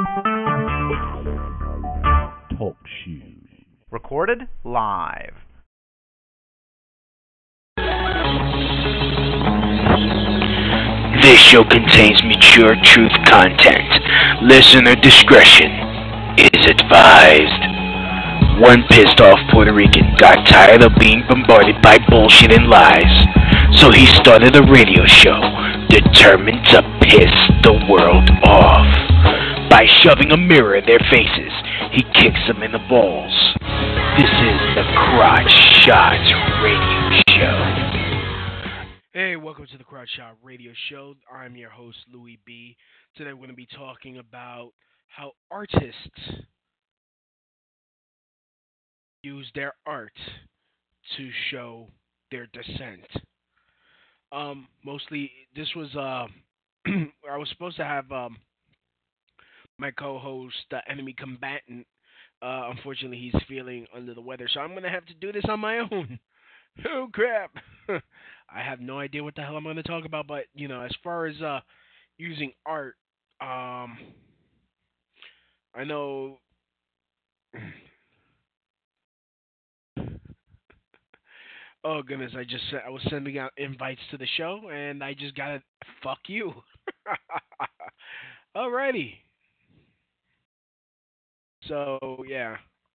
Talk shoes. Recorded live. This show contains mature truth content. Listener discretion is advised. One pissed off Puerto Rican got tired of being bombarded by bullshit and lies, so he started a radio show determined to piss the world off. By shoving a mirror in their faces, he kicks them in the balls. This is the Crotch Shot Radio Show. Hey, welcome to the Crotch Shot Radio Show. I'm your host, Louis B. Today we're going to be talking about how artists use their art to show their dissent. Mostly, this was, I was supposed to have my co-host, Enemy Combatant. Unfortunately, he's feeling under the weather, so I'm going to have to do this on my own. Oh, crap. I have no idea what the hell I'm going to talk about, but, you know, as far as using art, I know... Oh, goodness, I was sending out invites to the show, and I just got it. Fuck you. Alrighty. So, yeah.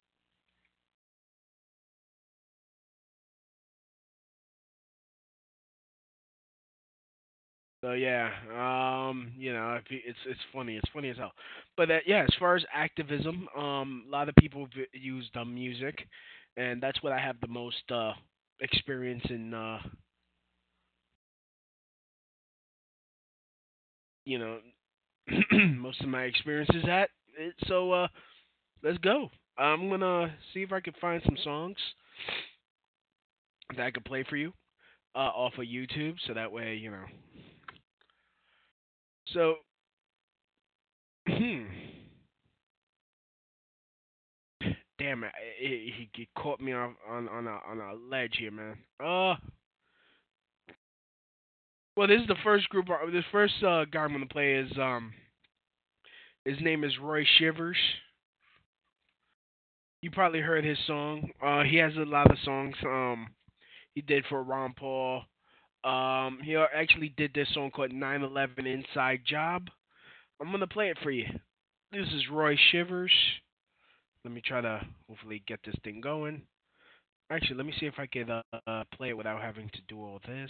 So, yeah, you know, it's funny. It's funny as hell. But, yeah, as far as activism, a lot of people use music, and that's what I have the most experience in, you know, most of my experiences at. So, let's go. I'm going to see if I can find some songs that I could play for you off of YouTube, so that way, you know. So, damn it, he caught me on a ledge here, man. Well, this is the first group. The first guy I'm gonna play is his name is Roy Shivers. You probably heard his song. He has a lot of songs. He did for Ron Paul. He actually did this song called 9/11 Inside Job. I'm gonna play it for you. This is Roy Shivers. Let me try to hopefully get this thing going. Actually, let me see if I can play it without having to do all this.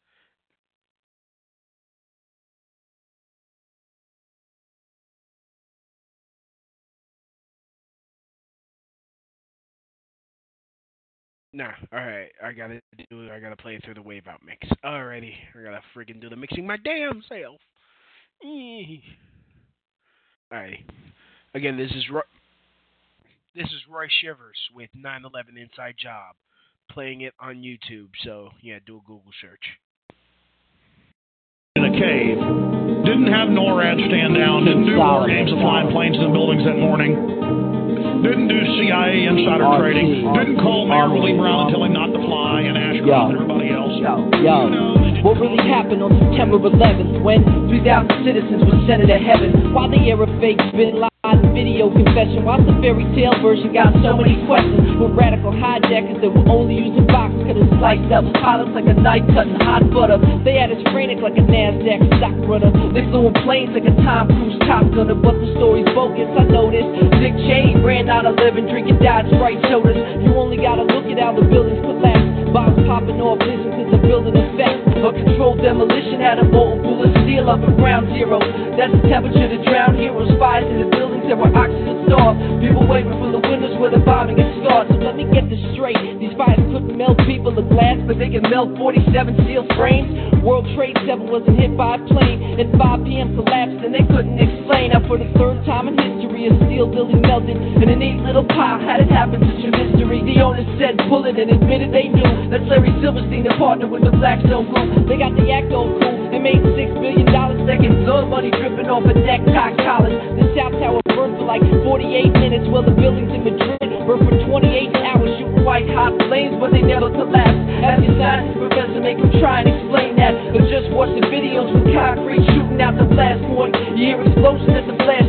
Nah, alright, I gotta play it through the wave out mix. Alrighty, I gotta friggin' do the mixing my damn self. Alrighty. Again, this is Roy Shivers with 9/11 Inside Job, playing it on YouTube, so yeah, do a Google search. In a cave, didn't have NORAD stand down, didn't do war games of flying planes in buildings that morning. Didn't do CIA insider trading. Didn't call Mayor Willie Brown and tell him not to fly in Ashcroft and everybody else. What really happened on September 11th when 3,000 citizens were sent to heaven? Why the era fake spin live video confession? Why the fairy tale version got so many questions? With radical hijackers that were only using box cutters sliced up pilots like a knife cutting hot butter. They had us frantic like a NASDAQ stock runner. They flew in planes like a Tom Cruise top gunner. But the story's bogus, I noticed. Dick Cheney ran out of living, drinking Dodge Sprite sodas. You only gotta look at how the buildings collapse. Bombs popping off, listen to the building effect. A controlled demolition had a molten pool of steel up at ground zero. That's the temperature to drown heroes. Fires in the buildings that were oxygen starved. People waving from the windows where the bombing had started. So let me get this straight. These fires couldn't melt people of glass, but they can melt 47 steel frames. World Trade 7 wasn't hit by a plane. At 5 p.m. collapsed and they couldn't explain. Now for the third time in history, a steel building melted in a neat little pile. How did it happen? Such a mystery. The owner said pull it and admitted they knew. That's Larry Silverstein, the partner with the Blackstone Group. They got the act on cool and made $6 billion seconds. All money dripping off a necktie collars. The South Tower burned for like 48 minutes, while the buildings in Madrid burned for 28 hours, shooting white hot flames, but they never collapsed. As your science professor, make them try and explain that. But just watch the videos with concrete shooting out the blast point. You hear explosions at the flash point.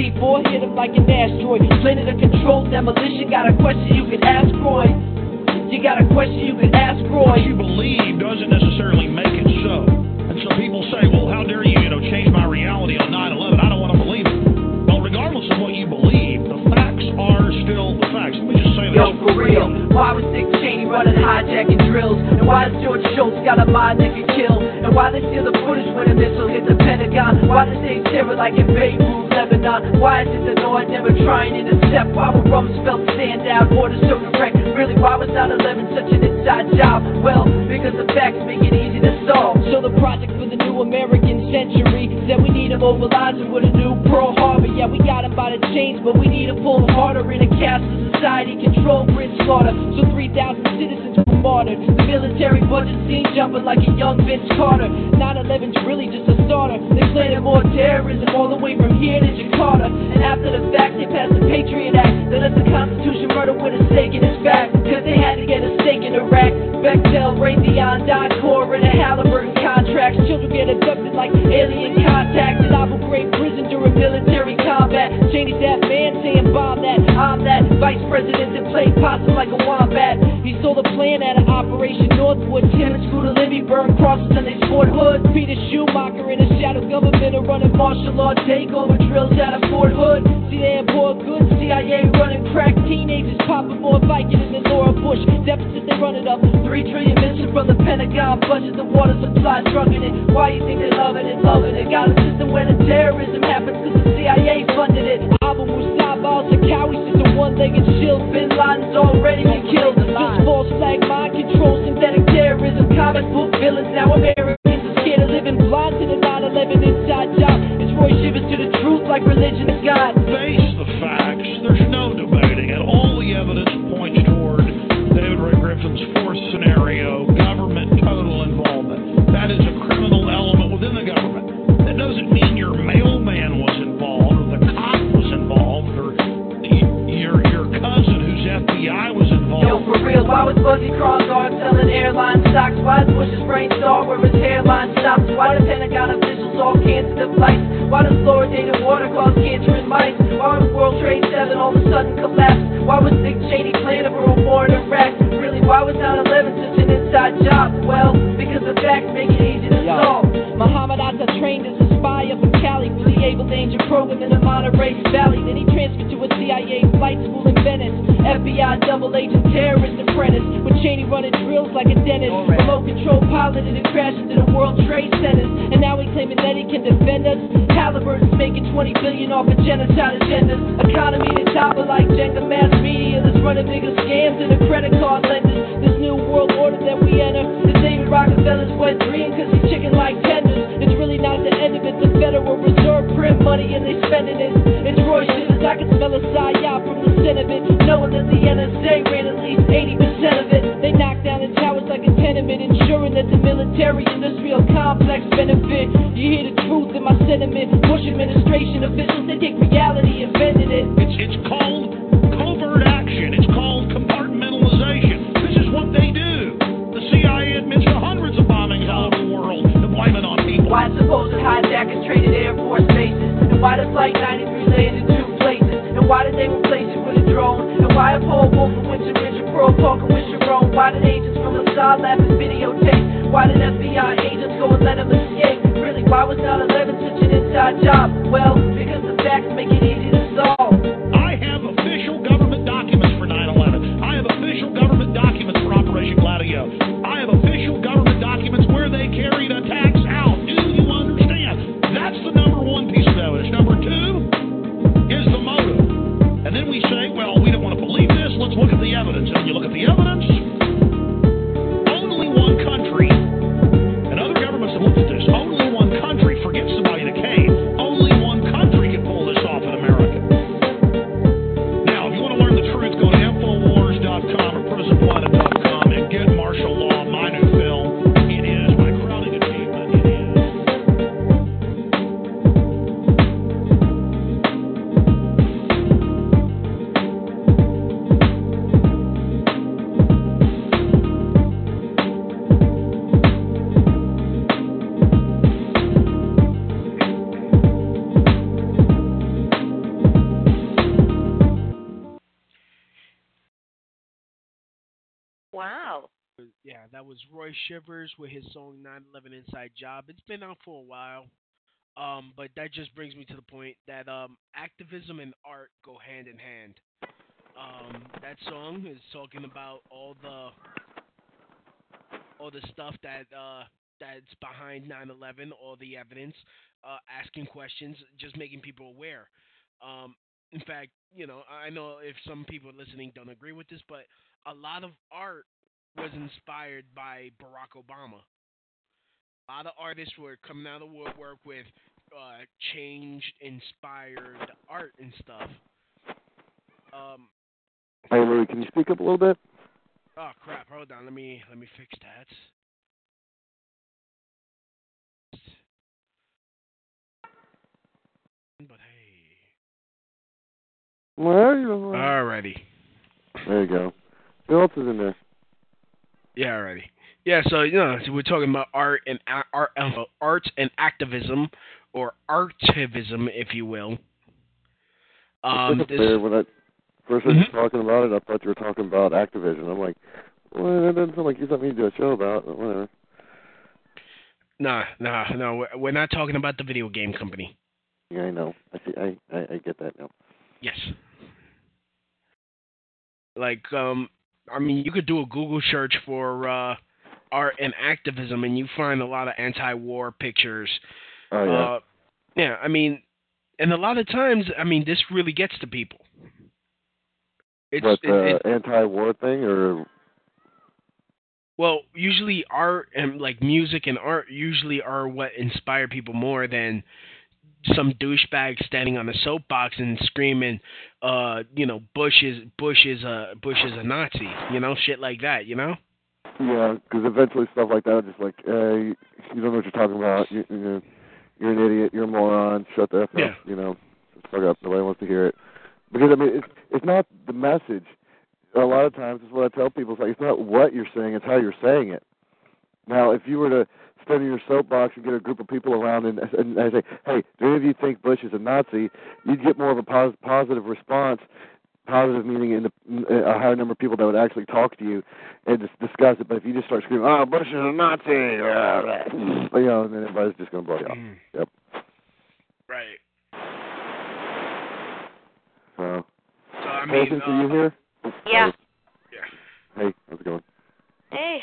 C4 hit him like an asteroid. Planet of control demolition. Got a question you can ask Roy. You got a question you can ask Roy. What you believe doesn't necessarily make it so. And so people say, well, how dare you, change my reality on 9/11? I don't want to believe it. Well, regardless of what you believe, the facts are still the facts. Let me just say this. Yo, for real, why was Dick Cheney running hijacking drills? And why does George Shultz got a mind that can kill? And why they steal the footage when a missile hit the Pentagon? Why they say terror like in Beirut, Lebanon? Why is it the North never trying to intercept? Why would Rumsfeld stand out, order so direct? Really, why was 9/11 such an inside job? Well, because the facts make it easy to solve. So the project for the new American century said we need to mobilize it with a new Pearl Harbor. Yeah, we got him by the chains, but we need to pull him harder in a cashless society, control grid slaughter. So 3,000 citizens were martyred. The military budget seen jumping like a young Vince Carter. 9/11's really just a starter. They planted more terrorism all the way from here to Jakarta. And after the fact, they passed the Patriot Act that lets the Constitution murder with a stake in its back. Cause they had to get a stake in Iraq. Bechtel, Raytheon, Dicor, and the Halliburton contracts. Children get abducted like alien contact. In Abu Ghraib prison during military combat. Cheney's that man saying bomb that. I'm that vice president that played possum like a wombat. He sold a plan at an Operation Northwood. Tim and Scooter Libby burned crosses and they sport hoods. Peter Schumacher in a shadow government are running martial law takeover drills out of Fort Hood. See they import goods, CIA running crack. Teenagers popping more Vicodin than Laura Bush. Deficit they run it up. 3 trillion missing from the Pentagon budget. The water supply drugging it. Why you think they loving it, loving it? Got a system where the terrorism happens cause the CIA funded it. Abu Musab al-Zarqawi is a one-legged shield. Bin Laden's already been killed. Just false flag mind control, synthetic terrorism. Comic book villains, now Americans are scared of living blind to the 9/11 inside job. It's Roy Shivers to the truth like religion is God. Face the facts. There's no debating it. All the evidence points toward David Ray Griffin's fourth scenario, government total involvement. That is a criminal element within the government. That doesn't mean your mailman was involved, or the cop was involved, or your cousin whose FBI was involved. Yo, for real, why was Buzzy Crongarn selling airline stocks? Why is Bush's brain star where his hairline stops? Why do Pentagon officials all cancel their flights? Why does fluoridated water cause cancer in mice? Why was World Trade 7 all of a sudden collapse? Why was Dick Cheney planning for a war in Iraq? Really, why was 9/11 such an inside job? Well, because the facts make it easy to solve. Muhammad Atta trained as a spy up in Cali for the Able Danger program in the Monterey Valley. Then he transferred to a CIA flight school in Venice. FBI double agent terrorist apprentice. With Cheney running drills like a dentist. Remote control piloted and crashed into the World Trade Centers. And now he claiming that he can defend us. Halliburton's making $20 billion off of genocide agendas. Economy to topple like Jenga mass media that's running bigger scams than the credit card lenders. This new world order that we enter is David Rockefeller's wet dream cause he's chicken like tenders. It's really not the end of it. The Federal Reserve print money and they spending it. It's Roy Shivers. I can smell a psyop from the center of it. Knowing that the NSA ran at least 80% of it. They knock down the towers like a tenement, ensuring that the military-industrial complex benefit. You hear the truth in my sentiment. Bush administration officials, they take reality and bending it. It's called covert action. It's called compartmentalization. This is what they do. The CIA admits to hundreds of bombings all over the world and blame it on people. Why supposed hijackers traded Air Force bases? And why does Flight 93 land in 2 places? And why did they replace it with a drone? And why are Paul Wolf and Winston Richard Pearl talking with Sharon? Why did agents from Mossad laugh at videotape? Why did FBI agents go and let them escape? Really, why was 9/11 such an inside job? Well, because the facts make it easy to solve. I have official government documents for 9/11. I have official government documents for Operation Gladio. I have official government documents where they carried attacks out. Do you understand? That's the number one piece of evidence. Number 2 is the motive. And then we say, well, we don't want to believe this. Let's look at the evidence. And when you look at the evidence, only one country, and other governments have looked at this, only one country, forget Somalia Decay, only one country can that was Roy Shivers with his song 9/11 Inside Job. It's been out for a while. But that just brings me to the point that activism and art go hand in hand. That song is talking about all the stuff that's behind 9/11, all the evidence, asking questions, just making people aware. In fact, I know if some people listening don't agree with this, but a lot of art was inspired by Barack Obama. A lot of artists were coming out of the woodwork with change-inspired art and stuff. Hey, Louis, can you speak up a little bit? Oh crap! Hold on, let me fix that. But hey. Where are you? Alrighty. There you go. Who else is in there? Yeah, alrighty. Yeah, so so we're talking about art and activism, or artivism, if you will. When I first was talking about it, I thought you were talking about Activision. I'm like, well, that doesn't sound like you something to do a show about. But whatever. No. We're not talking about the video game company. Yeah, I know. I see. I get that now. Yes. Like, you could do a Google search for art and activism, and you find a lot of anti-war pictures. Oh yeah. And a lot of times, this really gets to people. It's anti-war thing, or? Well, usually art and music and art usually are what inspire people more than some douchebag standing on a soapbox and screaming, Bush is a Nazi, shit like that, Yeah, because eventually stuff like that is just like, you don't know what you're talking about. You're an idiot. You're a moron. Shut the F up. Yeah. Just fuck up. Nobody wants to hear it. Because it's not the message. A lot of times, it's what I tell people. It's not what you're saying. It's how you're saying it. Now, if you were to stand in your soapbox and get a group of people around and I say, hey, do any of you think Bush is a Nazi? You'd get more of a positive response. Positive meaning a higher number of people that would actually talk to you and just discuss it. But if you just start screaming, oh, Bush is a Nazi, and then everybody's just going to blow you off. Yep. Right. So Patience, are you here? Yeah. Hey, how's it going? Hey.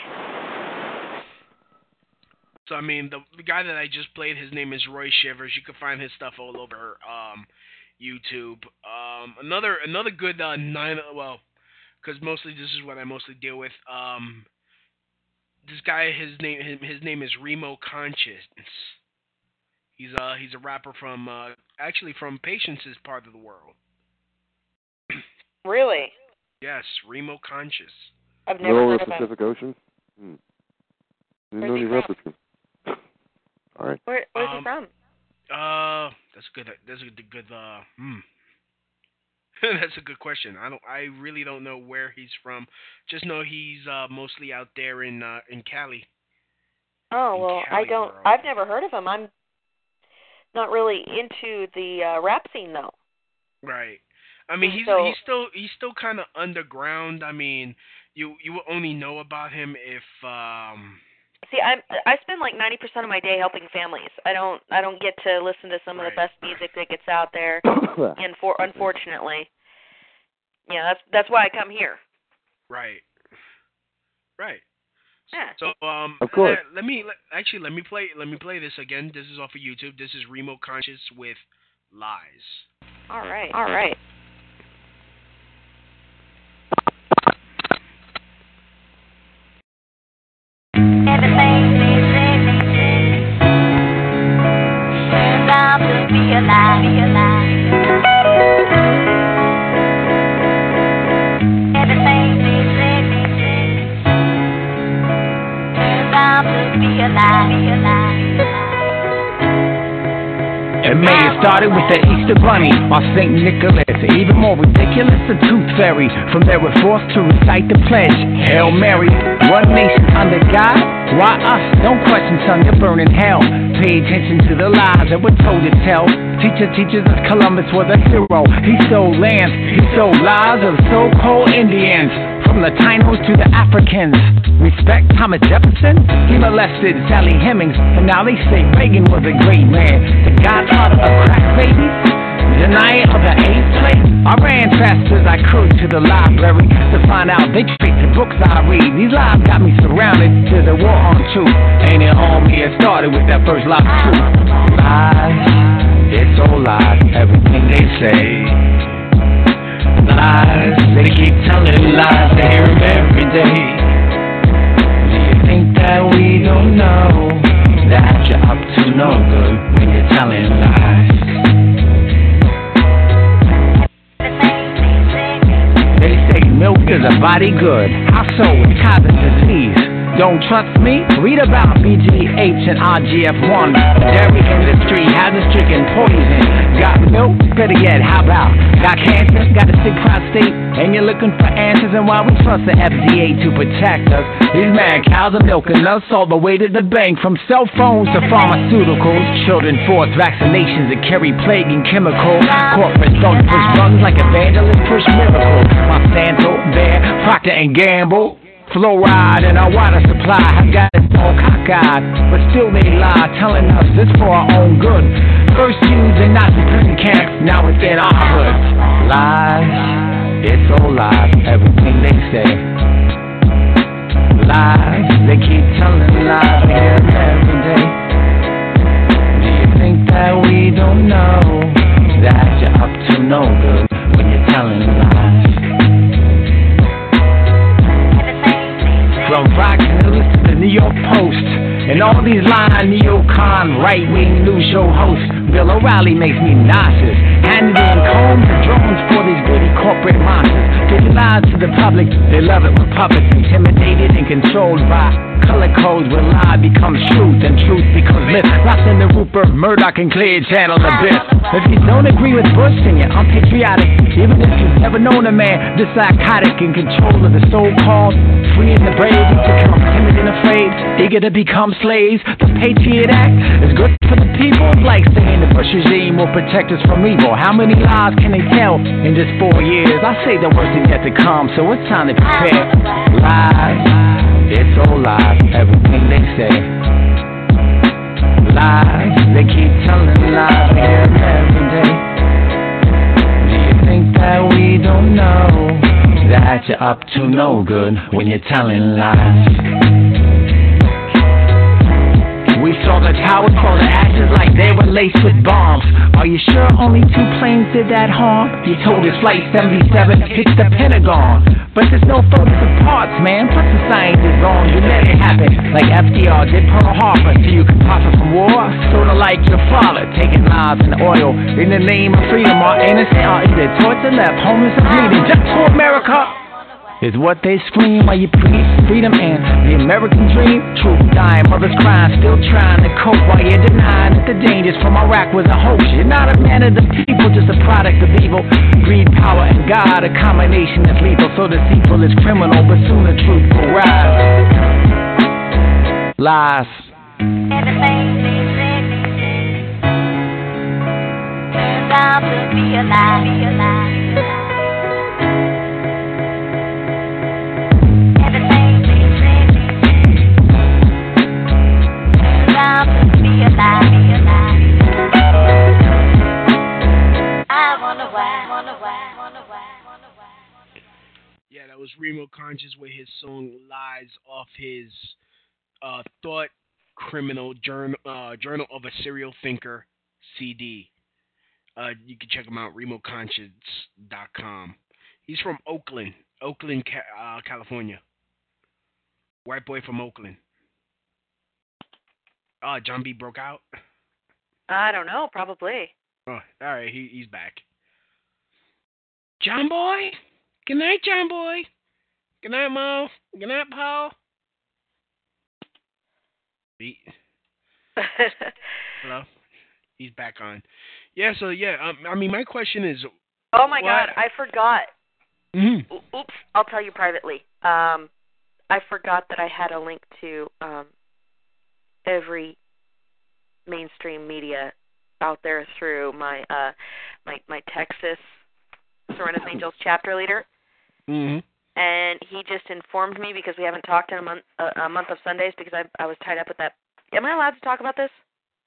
So, the guy that I just played, his name is Roy Shivers. You can find his stuff all over YouTube. Another good because mostly this is what I mostly deal with. This guy, his name is Remo Conscious. He's a rapper from Patience's part of the world. Really? Yes, Remo Conscious. I've never heard of him. Pacific Ocean. Where's he from? All right. Where's he from? That's good. That's a good question. I really don't know where he's from. Just know he's mostly out there in Cali. Oh well, Cali, I don't. bro. I've never heard of him. I'm not really into the rap scene though. Right. He's still kind of underground. You will only know about him if. See, I spend like 90% of my day helping families. I don't get to listen to some of the best music that gets out there. Unfortunately, yeah, that's why I come here. Right. Yeah. So of course. Let me play this again. This is off of YouTube. This is Remo Conscious with Lies. All right. Everything they say turns out to be a lie. Everything they say turns out to be a lie. It may have started with the Easter Bunny or St. Nicholas. Even more ridiculous, the Tooth Fairy. From there we're forced to recite the pledge. Hail Mary, one nation under God. Why us? Don't question, son, you're burning hell. Pay attention to the lies that we're told to tell. Teaches us Columbus was a hero. He stole lands, he stole lives of so-called Indians. From the Tainos to the Africans. Respect Thomas Jefferson? He molested Sally Hemings, and now they say Reagan was a great man. The godfather of crack babies? Denier of the AIDS plague? I ran fast as I could to the library to find out they treat the books I read. These lies got me surrounded to the war on truth. Ain't it on me? It started with that first lie of truth. Lies, it's all lies, everything they say. Lies, they keep telling lies, they hear them every day. Do you think that we don't know that you're up to no good when you're telling lies? They say milk is a body good. How so? It's causing disease. Don't trust me? Read about BGH and RGF1. The dairy industry has a stricken poison. Got milk? Better yet, how about? Got cancer? Got a sick prostate? And you're looking for answers, and why we trust the FDA to protect us? These mad cows are milking us all the way to the bank. From cell phones to pharmaceuticals. Children force vaccinations that carry plague and chemicals. Corporates don't push buttons like evangelists push miracles. Monsanto, Bayer, Procter & Gamble. Fluoride in our water supply have got us all cockeyed, but still they lie, telling us it's for our own good. First used in Nazi prison camps, now it's in our hood. Lies, it's all lies, everything they say. Lies, they keep telling lies, we hear them every day. Do you think that we don't know that you're up to no good when you're telling lies? From Fox News to the New York Post, and all these lying neocon right-wing news show hosts. Bill O'Reilly makes me nauseous. Hannity and Combs are drones for these greedy corporate monsters. They lie to the public, they love it when puppets intimidated and controlled by color codes where lie becomes truth and truth becomes myth. Locked in the Rupert Murdoch and Clear Channel abyss. If you don't agree with Bush, then you're unpatriotic. Even if you've never known a man this psychotic in control of the so-called free and the brave, we become timid and afraid, eager to become slaves. The Patriot Act is good for the people. It's like saying the Bush regime will protect us from evil. How many lies can they tell in just 4 years? I say the worst is yet to come, so it's time to prepare. Lies, it's all lies, everything they say. Lies, they keep telling lies, we hear them every day. Do you think that we don't know that you're up to no good when you're telling lies? We saw the towers fall to ashes like they were laced with bombs. Are you sure only 2 planes did that harm? You told us Flight 77 hit the Pentagon. But there's no photos of parts, man. Plus the science is wrong. You let it happen like FDR did Pearl Harbor so you could profit from war. Sorta like your father taking lives and oil in the name of freedom. Our innocent are either tortured, left homeless, or bleeding. Just for America is what they scream while you preach freedom and the American dream. Truth dying, mothers crying, still trying to cope while you're denying that the dangers from Iraq was a hoax. You're not a man of the people, just a product of evil. Greed, power, and God, a combination that's lethal. So deceitful is criminal, but soon the truth will rise. Lies. Everything they said turns out to be a lie. Yeah, that was Remo Conscious with his song "Lies" off his Thought Criminal Journal of a Serial Thinker CD. You can check him out, RemoConscious.com. He's from Oakland, California. White boy from Oakland. John B. broke out? I don't know, probably. Oh, all right, he's back. John boy? Good night, John boy. Good night, Mo. Good night, Paul. Hello? He's back on. Yeah, so I mean, my question is... Oh, my God, I forgot. Mm-hmm. Oops, I'll tell you privately. I forgot that I had a link to every mainstream media out there through my my Texas Serena's Angels chapter leader. Mm-hmm. and he just informed me because we haven't talked in a month of Sundays because I was tied up with that. Am I allowed to talk about this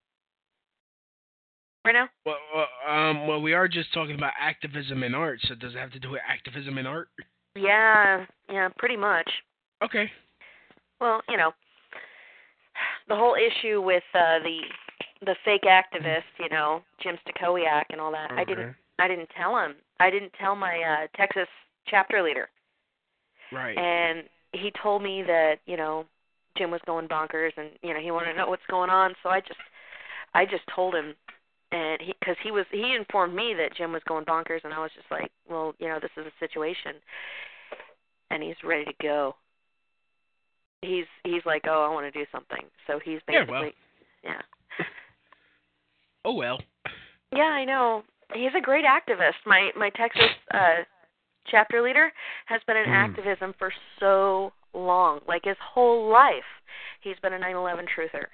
right now? Well, we are just talking about activism in art, so does it have to do with activism in art? Yeah, pretty much. Okay. Well, the whole issue with the fake activist, Jim Stachowiak and all that. Okay. I didn't tell him. I didn't tell my Texas chapter leader. Right. And he told me that, Jim was going bonkers and, he wanted to know what's going on, so I just told him, and he informed me that Jim was going bonkers, and I was just like, well, this is a situation, and he's ready to go. He's like, oh, I want to do something. So he's basically, yeah. Oh well. Yeah, I know. He's a great activist. My Texas chapter leader has been in activism for so long, like his whole life. He's been a 9/11 truther,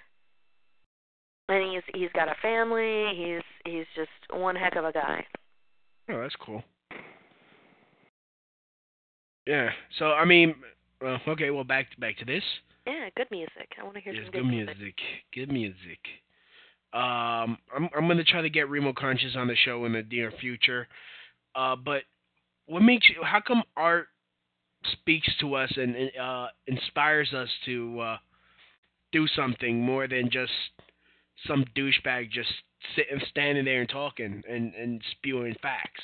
and he's got a family. He's just one heck of a guy. Oh, that's cool. Yeah. So I mean, okay. Well, back to this. Yeah, good music. I want to hear some good music. Good music. I'm gonna try to get Remo Conscious on the show in the near future. But what makes you? How come art speaks to us and inspires us to do something more than just some douchebag just standing there and talking and spewing facts?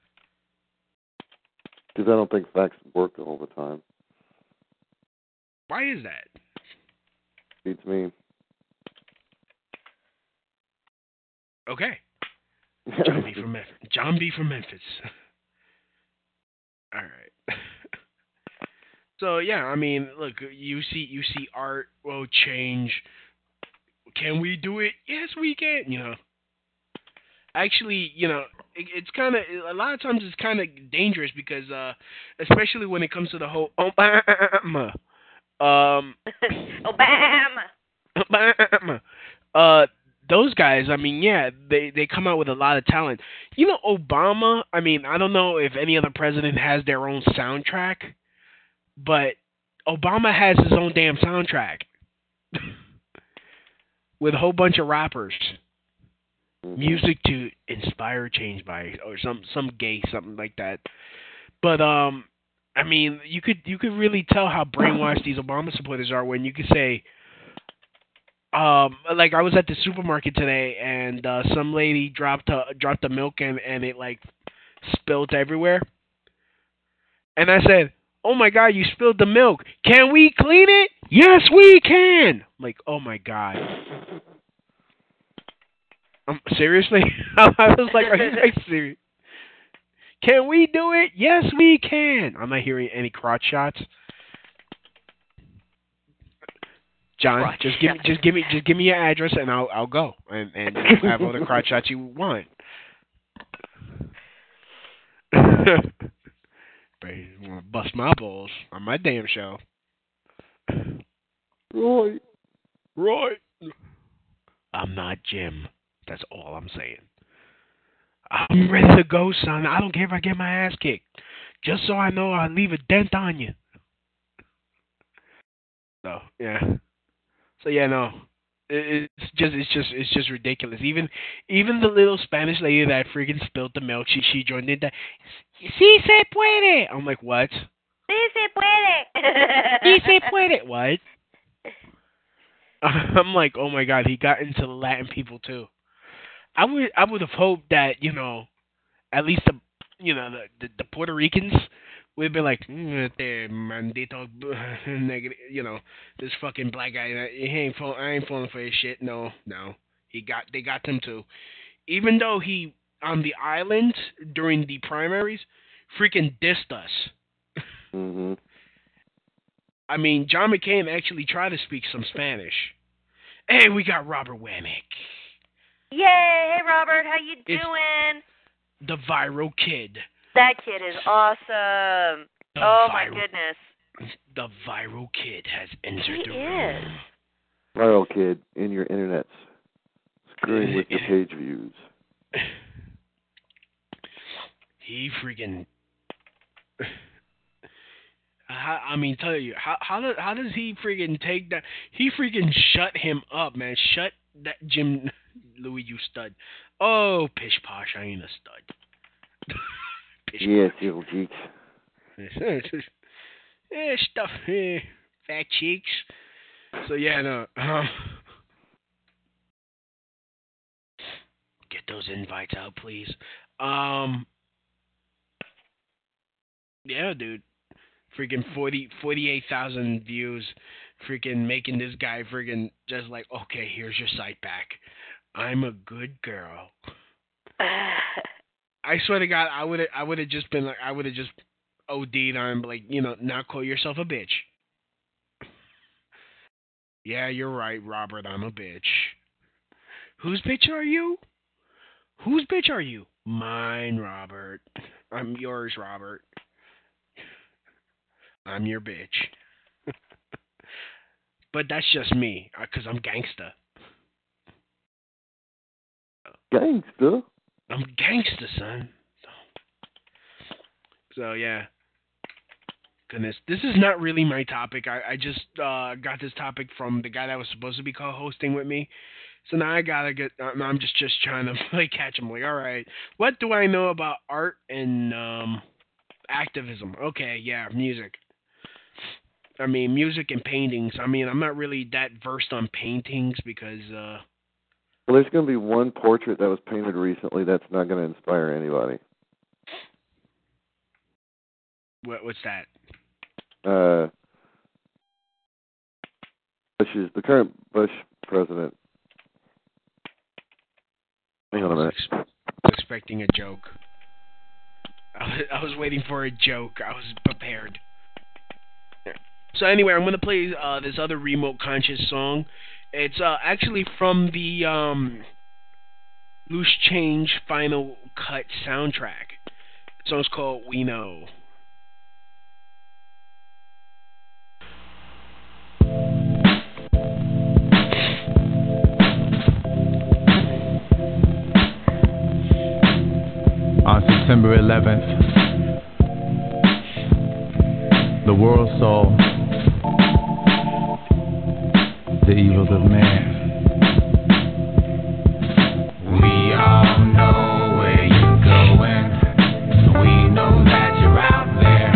Because I don't think facts work all the time. Why is that? Beats me. Okay. John B. from Memphis. All right. So yeah, I mean, look, you see art will change. Can we do it? Yes, we can. Actually, it's kind of a lot of times it's kind of dangerous because, especially when it comes to the whole Obama. Those guys, I mean, yeah, they come out with a lot of talent. Obama, I mean, I don't know if any other president has their own soundtrack, but Obama has his own damn soundtrack with a whole bunch of rappers. Music to inspire change by, or some gay, something like that. But, I mean, you could really tell how brainwashed these Obama supporters are when you could say, like I was at the supermarket today and some lady dropped the milk and it like spilled everywhere. And I said, "Oh my God, you spilled the milk. Can we clean it?" "Yes, we can." I'm like, "Oh my God." Seriously? I was like, "Are you guys serious? Can we do it?" "Yes, we can." I'm not hearing any crotch shots. John, just give me your address and I'll go and have all the crotch shots you want. But you want to bust my balls on my damn show. Right. I'm not Jim. That's all I'm saying. I'm ready to go, son. I don't care if I get my ass kicked. Just so I know I'll leave a dent on you. So, yeah. So yeah, no, it's just ridiculous. Even the little Spanish lady that freaking spilled the milk, she joined in that. "Sí se puede." I'm like, what? Sí se puede. Sí se puede. What? I'm like, oh my God, he got into the Latin people too. I would have hoped that at least the Puerto Ricans would be like, "Mandito, this fucking black guy, I ain't falling for his shit." No, they got them too. Even though he on the island during the primaries, freaking dissed us. Mm-hmm. I mean, John McCain actually tried to speak some Spanish. Hey, we got Robert Wamick. Yay! Hey, Robert, how you doing? The viral kid. That kid is awesome. My goodness. The viral kid has entered the room. Is. Viral kid in your internets, screwing with your page views. He freaking... I mean, tell you, how does he freaking take that? He freaking shut him up, man. Shut that Jim Louis, you stud. Oh, pish posh, I ain't a stud. Yes, you geeks. Stuff, fat cheeks. So yeah, no. Get those invites out, please. Yeah, dude. Freaking 48,000 views. Freaking making this guy freaking just like, okay, here's your site back. I'm a good girl. I swear to God, I would have just been like, I would have just OD'd on, like, you know, now call yourself a bitch. Yeah, you're right, Robert. I'm a bitch. Whose bitch are you? Whose bitch are you? Mine, Robert. I'm yours, Robert. I'm your bitch. But that's just me, because I'm gangsta. Gangsta? I'm gangsta, son. So yeah. Goodness, this is not really my topic. I just got this topic from the guy that was supposed to be co-hosting with me. So now I gotta get. I'm just trying to like catch him. Like, all right, what do I know about art and activism? Okay, yeah, music. I mean, music and paintings. I mean, I'm not really that versed on paintings because. Well, there's going to be one portrait that was painted recently that's not going to inspire anybody. What's that? Bush is the current Bush president. Hang on a minute. Expecting a joke. I was waiting for a joke. I was prepared. So anyway, I'm going to play this other Remote Conscious song. It's actually from the Loose Change Final Cut soundtrack. The song's called We Know. On September 11th, the world saw the evils of man. We all know where you're going. We know that you're out there.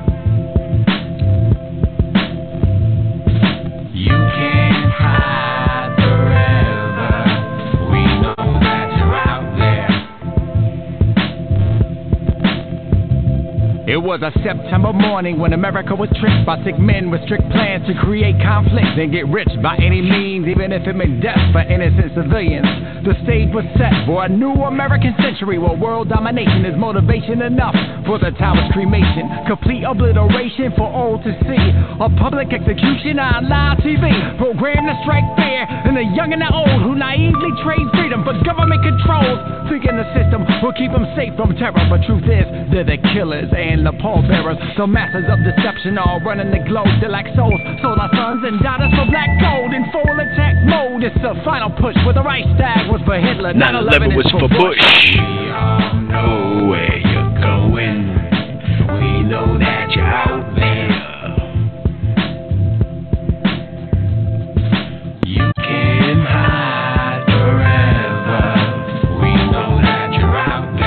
You can't hide forever. We know that you're out there. It was a September morning when America was tricked by sick men with strict plans to create conflict and get rich by any means, even if it meant death for innocent civilians. The stage was set for a new American century where world domination is motivation enough for the tower's cremation. Complete obliteration for all to see. A public execution on live TV. Programmed to strike fear in the young and the old who naively trade freedom for government controls. Thinking the system will keep them safe from terror. But truth is, they're the killers and the pallbearers. The masters of deception are running the globe. They're like souls. Sold our sons and daughters for black gold in full attack mode. It's a final push where the Reichstag was for Hitler. 9/11 was for Bush. We all know where you're going. We know that you're out there. You can't hide forever. We know that you're out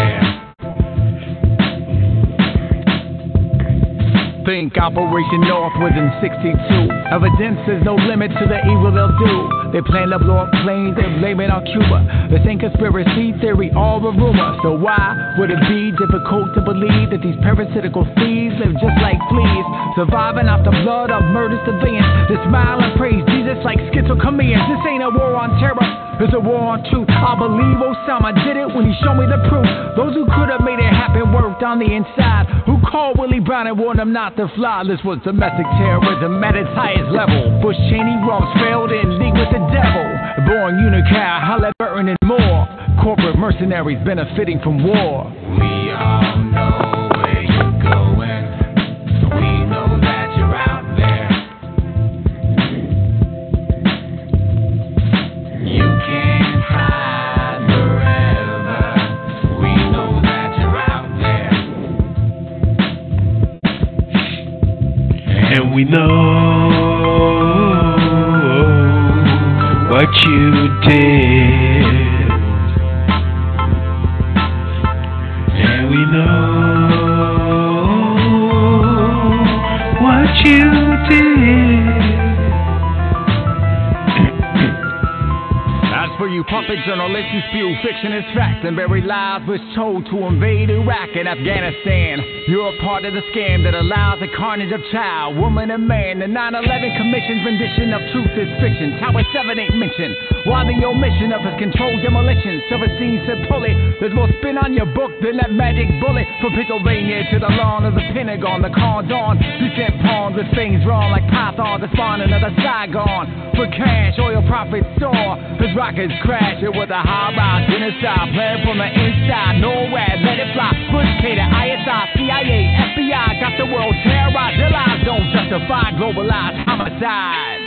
there. Think Operation North was in 62. Evidence there's no limit to the evil they'll do. They plan to blow up planes, they blame it on Cuba. This ain't conspiracy theory, all a rumor. So why would it be difficult to believe that these parasitical thieves live just like fleas, surviving off the blood of murdered civilians? They smile and praise Jesus like schizophrenics. This ain't a war on terror, it's a war on truth. I believe Osama did it when he showed me the proof. Those who could have made it happen worked on the inside. Who called Willie Brown and warned him not to fly? This was domestic terrorism at its highest level. Bush, Cheney, Rumsfeld in league with the devil. Born Unical, Halliburton and more. Corporate mercenaries benefiting from war. We all know where you're going. We know that you're out there. You can't hide forever. We know that you're out there. we know what you did, and we know what you did. For you puppet journalists who spew fiction as fact and bury lies was told to invade Iraq and Afghanistan. You're a part of the scam that allows the carnage of child, woman, and man. The 9/11 Commission's rendition of truth is fiction. Tower 7 ain't mentioned. While the omission of his controlled demolition. Silverstein said, pull it. There's more spin on your book than that magic bullet. From Pennsylvania to the lawn of the Pentagon, the call dawn. You sent pawns with things wrong like Python to spawn another Saigon. For cash, oil profits soar. His rockets crash it with a high-rise genocide plan from the inside. NORAD, let it fly. Bush Cater, ISI, CIA, FBI got the world terrorized. Their lives don't justify globalized homicide.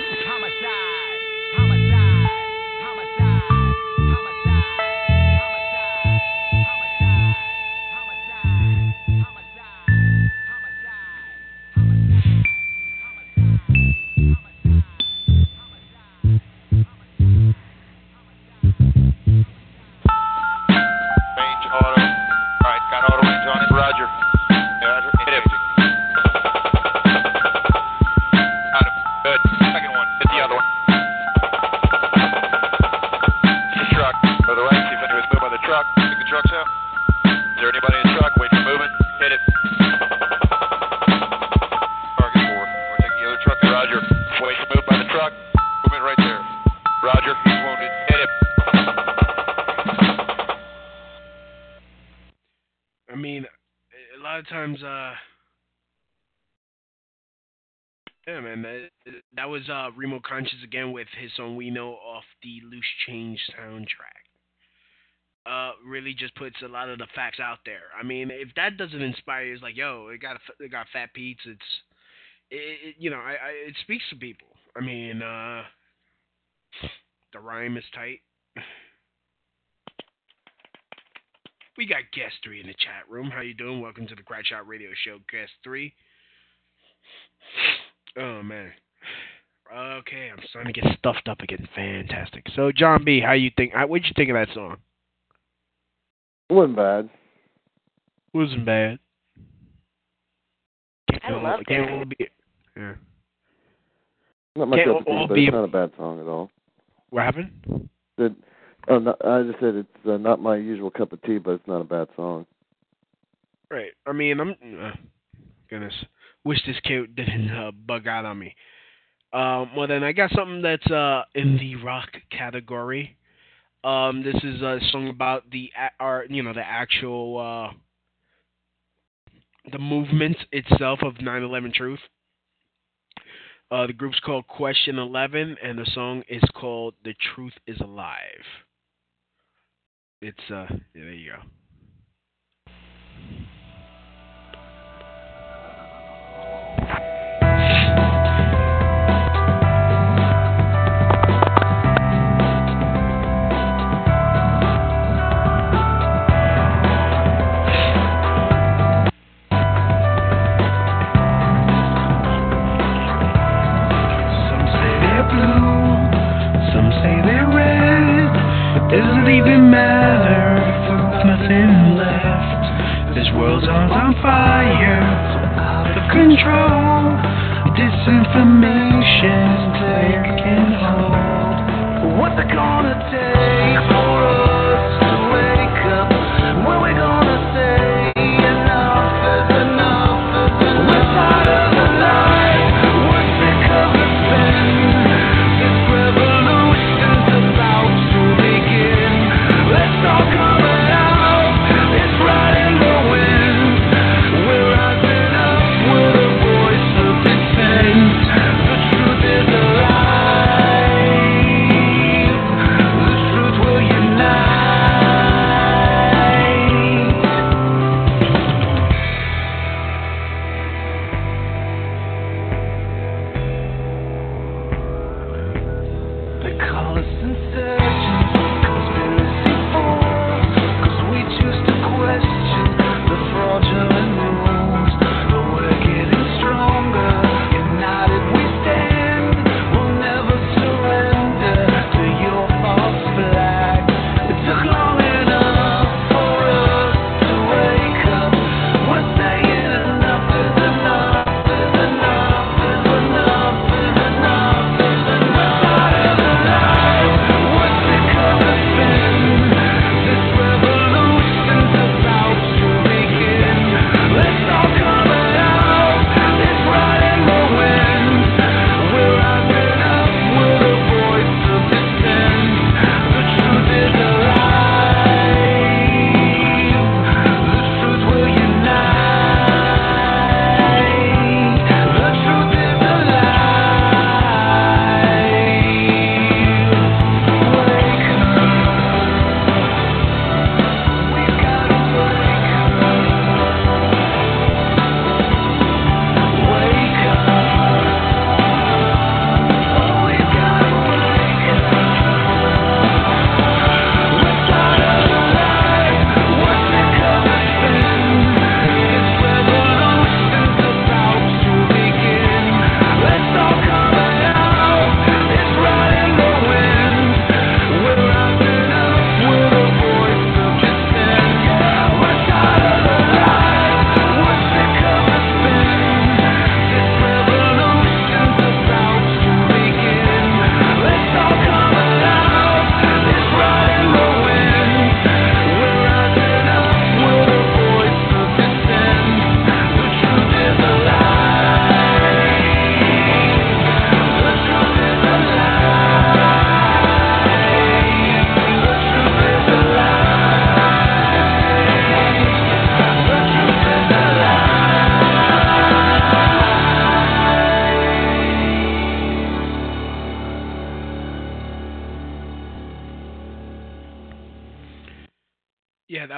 That was Remo Conscious again with his song "We Know" off the Loose Change soundtrack. Really just puts a lot of the facts out there. I mean, if that doesn't inspire you, it's like, yo, it got Fat Pete's. It speaks to people. I mean, the rhyme is tight. We got Guest 3 in the chat room. How you doing? Welcome to the Crack Shot Radio Show, Guest 3. Oh, man. Okay, I'm starting to get stuffed up again. Fantastic. So, John B., what'd you think of that song? It wasn't bad. Wasn't bad. I loved it. Yeah. Not my cup of tea, but it's not a bad song at all. What happened? I just said it's not my usual cup of tea, but it's not a bad song. Right. I mean, goodness. Wish this kid didn't bug out on me. Well, then I got something that's in the rock category. This is a song about the actual the movement itself of 9/11 Truth. The group's called Question 11, and the song is called "The Truth Is Alive." It's yeah, there you go. Doesn't even matter if there's nothing left. This world's on fire, out of control. Disinformation taking hold. What's it gonna take for us to wake up? What we gonna say? Enough is enough is enough. We're part of the lie. We're sick of the spin. This revolution's about to begin. Let's all come out. It's riding the wind. We're rising up with a voice of defense. The truth is alive. The truth will unite.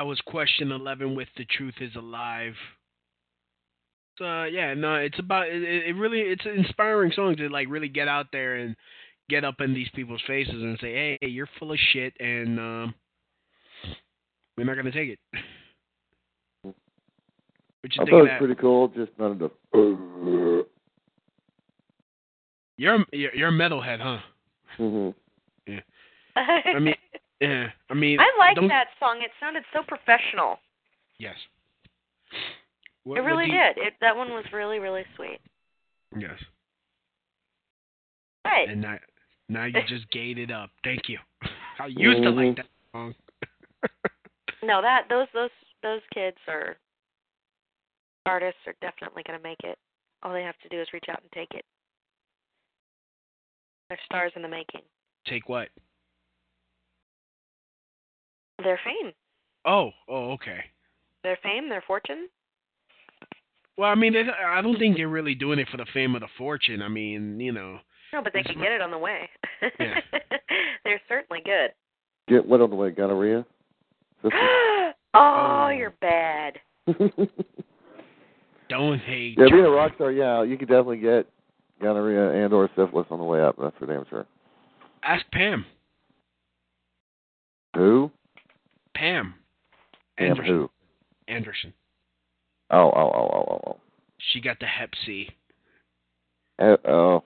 That was question 11 with The Truth Is Alive. So yeah, no, it's about it really. It's an inspiring song to like really get out there and get up in these people's faces and say, hey, you're full of shit, and we're not gonna take it. What you I think thought of it was that? pretty cool, just none of the. You're a metalhead, huh? Mhm. Yeah. I mean, yeah. I mean, I like that song. It sounded so professional. Yes. It really did. That one was really, really sweet. Yes. Right. And now you just gate it up. Thank you. I used to like that song. No, those kids are artists are definitely going to make it. All they have to do is reach out and take it. They're stars in the making. Take what? Their fame. Oh, okay. Their fame, their fortune. Well, I mean, I don't think they're really doing it for the fame or the fortune. I mean, you know. No, but they can get it on the way. Yeah. They're certainly good. Get what on the way? Gonorrhea? Oh, you're bad. Don't hate. Yeah, being a rock star, yeah, you could definitely get gonorrhea and or syphilis on the way up. That's for damn sure. Ask Pam. Who? Pam. Pam who? Anderson. Oh. She got the Hep C. Oh.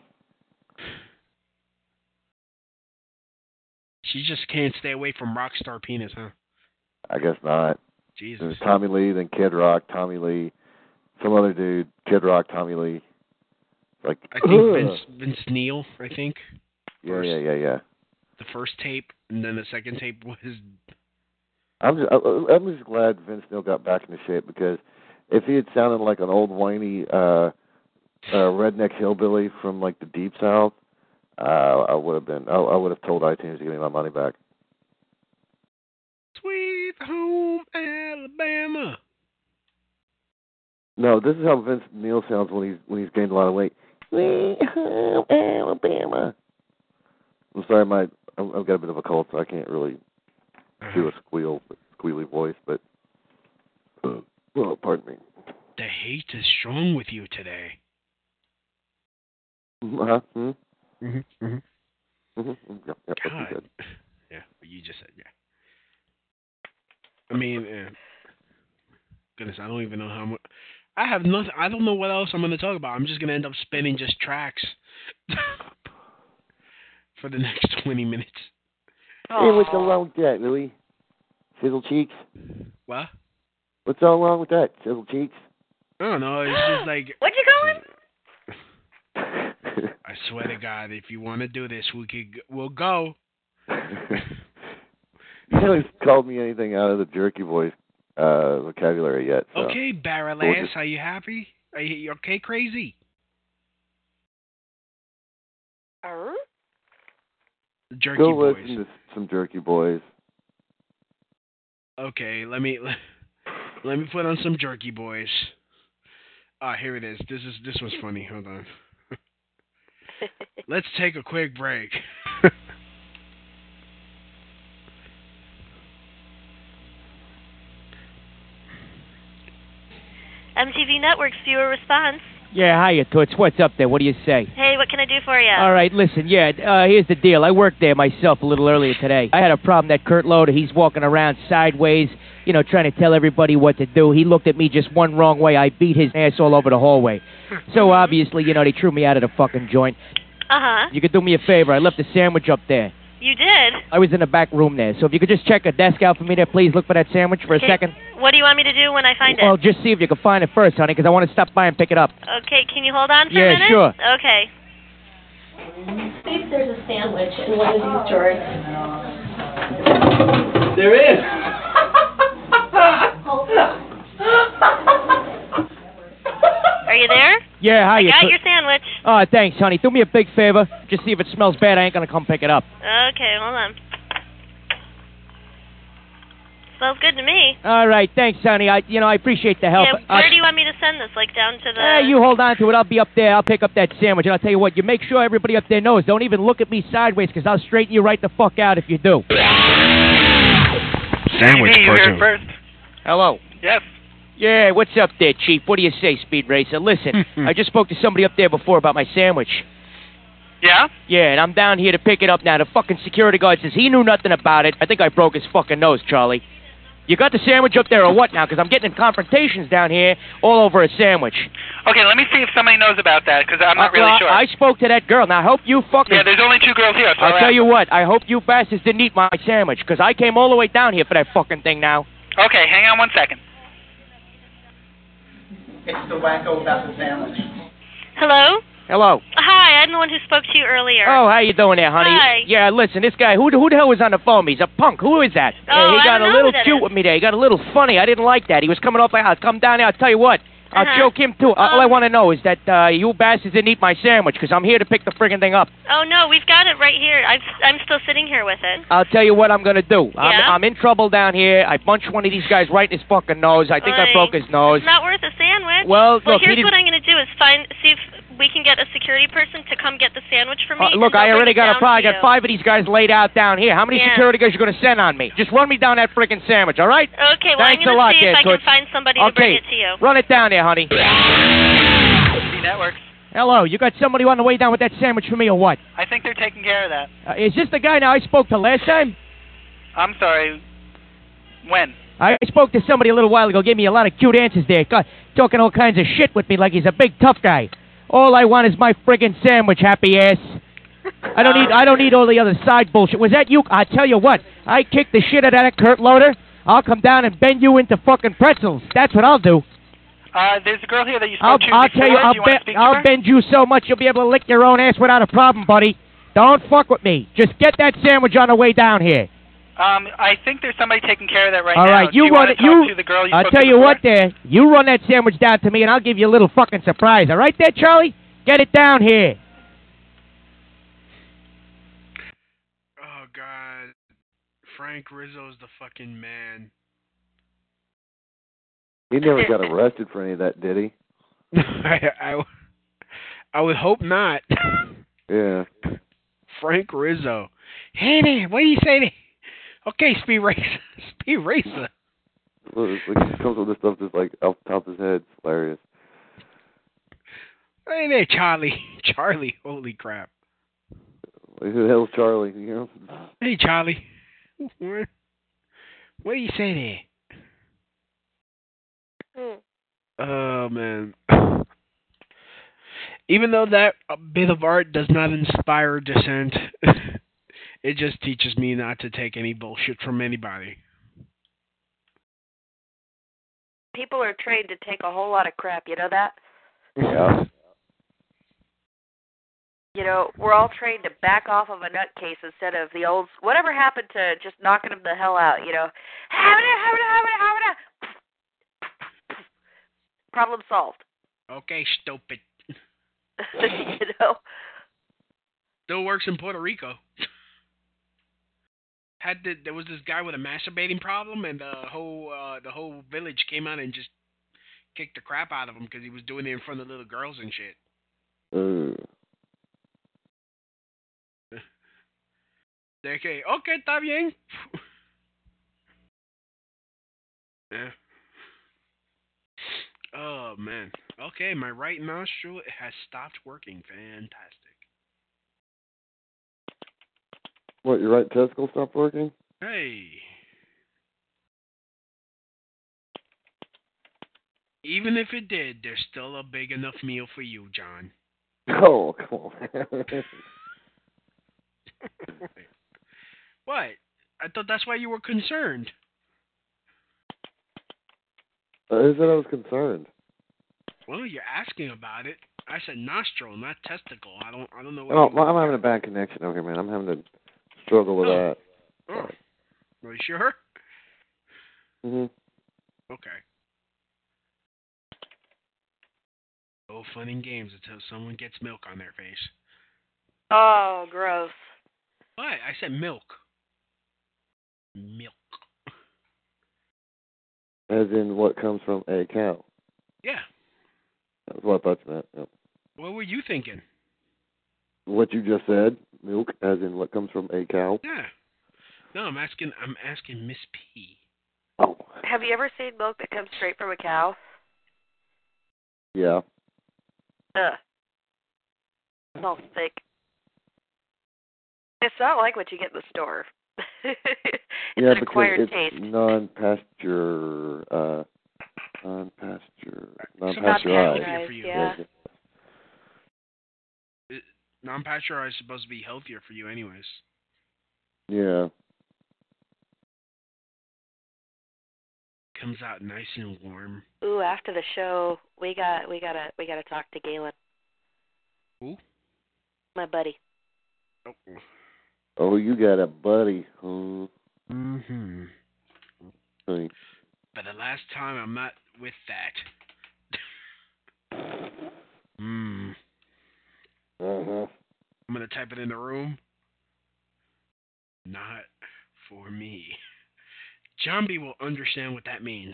She just can't stay away from Rockstar Penis, huh? I guess not. Jesus. There's Tommy Lee, then Kid Rock, Tommy Lee, some other dude, Kid Rock, Tommy Lee. Like I think Vince Neil, I think. Yeah. The first tape, and then the second tape was. I'm just glad Vince Neil got back into shape, because if he had sounded like an old whiny redneck hillbilly from like the deep south, I would have told iTunes to give me my money back. Sweet home Alabama. No, this is how Vince Neil sounds when he's gained a lot of weight. Sweet home Alabama. I'm sorry, I've got a bit of a cold, so I can't really do a squealy voice, but well, pardon me. The hate is strong with you today. Uh-huh. Yep, God. Good. Yeah, what you just said, yeah. I mean, goodness, I don't even know how much. I have nothing. I don't know what else I'm going to talk about. I'm just going to end up spinning just tracks for the next 20 minutes. Hey, what's so wrong with that, Louie? Sizzle cheeks? What? What's all wrong with that, sizzle cheeks? I don't know. It's just like. What'd you call him? I swear to God, if you want to do this, we'll go. He hasn't called me anything out of the Jerky Boys vocabulary yet. So. Okay, barrel ass, are you happy? Are you okay, crazy? Jerky Go Boys. listen to some Jerky Boys. Okay, let me put on some Jerky Boys. Here it is. This was funny. Hold on. Let's take a quick break. MTV Network's viewer response. Yeah, hiya, Toots. What's up there? What do you say? Hey, what can I do for you? All right, listen, here's the deal. I worked there myself a little earlier today. I had a problem. That Kurt Loder, he's walking around sideways, trying to tell everybody what to do. He looked at me just one wrong way. I beat his ass all over the hallway. So obviously, they threw me out of the fucking joint. Uh-huh. You could do me a favor. I left a sandwich up there. You did? I was in the back room there. So if you could just check a desk out for me there, please. Look for that sandwich for a second. What do you want me to do when I find it? Well, just see if you can find it first, honey, because I want to stop by and pick it up. Okay, can you hold on for a minute? Yeah, sure. Okay. See if there's a sandwich in one of these drawers. There is. Are you there? Yeah, I got your sandwich. Oh, thanks, honey. Do me a big favor. Just see if it smells bad. I ain't gonna come pick it up. Okay, hold on. Smells good to me. All right, thanks, honey. I appreciate the help. Yeah, where do you want me to send this? Like down to the... You hold on to it. I'll be up there. I'll pick up that sandwich. And I'll tell you what, you make sure everybody up there knows. Don't even look at me sideways, because I'll straighten you right the fuck out if you do. Sandwich you person. heard first. Hello. Yes. Yeah, what's up there, Chief? What do you say, Speed Racer? Listen, I just spoke to somebody up there before about my sandwich. Yeah? Yeah, and I'm down here to pick it up now. The fucking security guard says he knew nothing about it. I think I broke his fucking nose, Charlie. You got the sandwich up there or what now? Because I'm getting in confrontations down here all over a sandwich. Okay, let me see if somebody knows about that, because I'm not really sure. I spoke to that girl. Now, I hope you fucking... Yeah, there's only 2 girls here, so I'll tell you what. I hope you bastards didn't eat my sandwich, because I came all the way down here for that fucking thing now. Okay, hang on 1 second. It's the wacko about the sandwich. Hello? Hello. Hi, I'm the one who spoke to you earlier. Oh, how you doing there, honey? Hi. Yeah, listen, this guy, who the hell was on the phone? He's a punk. Who is that? Oh, he got I don't a know little who that cute is. with me there. He got a little funny. I didn't like that. He was coming off my house. Come down there. I'll tell you what. I'll choke him, too. All I want to know is that you bastards didn't eat my sandwich, because I'm here to pick the friggin' thing up. Oh, no, we've got it right here. I'm still sitting here with it. I'll tell you what I'm going to do. Yeah? I'm in trouble down here. I punched one of these guys right in his fucking nose. I think I broke his nose. It's not worth a sandwich. Well, look, here's what I'm going to do is see if we can get a security person to come get the sandwich for me. Look, I already got a problem. I got 5 of these guys laid out down here. How many security guys are you going to send on me? Just run me down that freaking sandwich, all right? Okay, well, Thanks I'm going to see if I Toots. can find somebody to bring it to you. Run it down there, honey. Networks. Hello, you got somebody on the way down with that sandwich for me or what? I think they're taking care of that. Is this the guy now I spoke to last time? I'm sorry. When? I spoke to somebody a little while ago, gave me a lot of cute answers there, talking all kinds of shit with me like he's a big tough guy. All I want is my friggin' sandwich, happy ass. I don't need all the other side bullshit. Was that you? I tell you what, I kick the shit out of that Kurt Loader. I'll come down and bend you into fucking pretzels. That's what I'll do. There's a girl here that you spoke to I'll before. tell you, I'll bend you so much you'll be able to lick your own ass without a problem, buddy. Don't fuck with me. Just get that sandwich on the way down here. I think there's somebody taking care of that right now. All right, you run it. to the girl you I'll spoke tell to you before? what, there. You run that sandwich down to me, and I'll give you a little fucking surprise. All right, there, Charlie. Get it down here. Oh God, Frank Rizzo's the fucking man. He never got arrested for any of that, did he? I would hope not. Yeah. Frank Rizzo. Hey there, what do you say there? Okay, Speed Racer. Speed Racer. Look, he comes with this stuff just like off the top of his head. It's hilarious. Hey there, Charlie. Charlie, holy crap. Who the hell's Charlie? You know? Hey, Charlie. What do you say there? Oh, man. Even though that bit of art does not inspire dissent, it just teaches me not to take any bullshit from anybody. People are trained to take a whole lot of crap, you know that? Yeah. You know, we're all trained to back off of a nutcase instead of the old... Whatever happened to just knocking them the hell out, you know? Problem solved. Okay, stupid. You know? Still works in Puerto Rico. There was this guy with a masturbating problem, and the whole village came out and just kicked the crap out of him because he was doing it in front of little girls and shit. Okay, está bien. Yeah. Oh, man. Okay, my right nostril has stopped working. Fantastic. What, your right testicle stopped working? Hey. Even if it did, there's still a big enough meal for you, John. Oh, come on. What? I thought that's why you were concerned. Who said I was concerned? Well, you're asking about it. I said nostril, not testicle. I don't know what. Oh, I'm having a bad connection over here, man. I'm having to struggle with that. Oh. Are you sure? Mhm. Okay. Oh, fun and games until someone gets milk on their face. Oh, gross. What? I said milk. Milk. As in what comes from a cow. Yeah. That's what I thought you meant. Yep. What were you thinking? What you just said, milk, as in what comes from a cow. Yeah. No, I'm asking Miss P. Oh. Have you ever seen milk that comes straight from a cow? Yeah. Ugh. It's all thick. It's not like what you get in the store. It's yeah, an acquired because taste. it's non-pasteurized. Yeah. Non-pasteurized is supposed to be healthier for you, anyways. Yeah. Comes out nice and warm. Ooh, after the show, we gotta talk to Galen. Who? My buddy. Oh, you got a buddy. Mm-hmm. Hey. But the last time I'm not with that. I'm gonna type it in the room. Not for me. John B will understand what that means.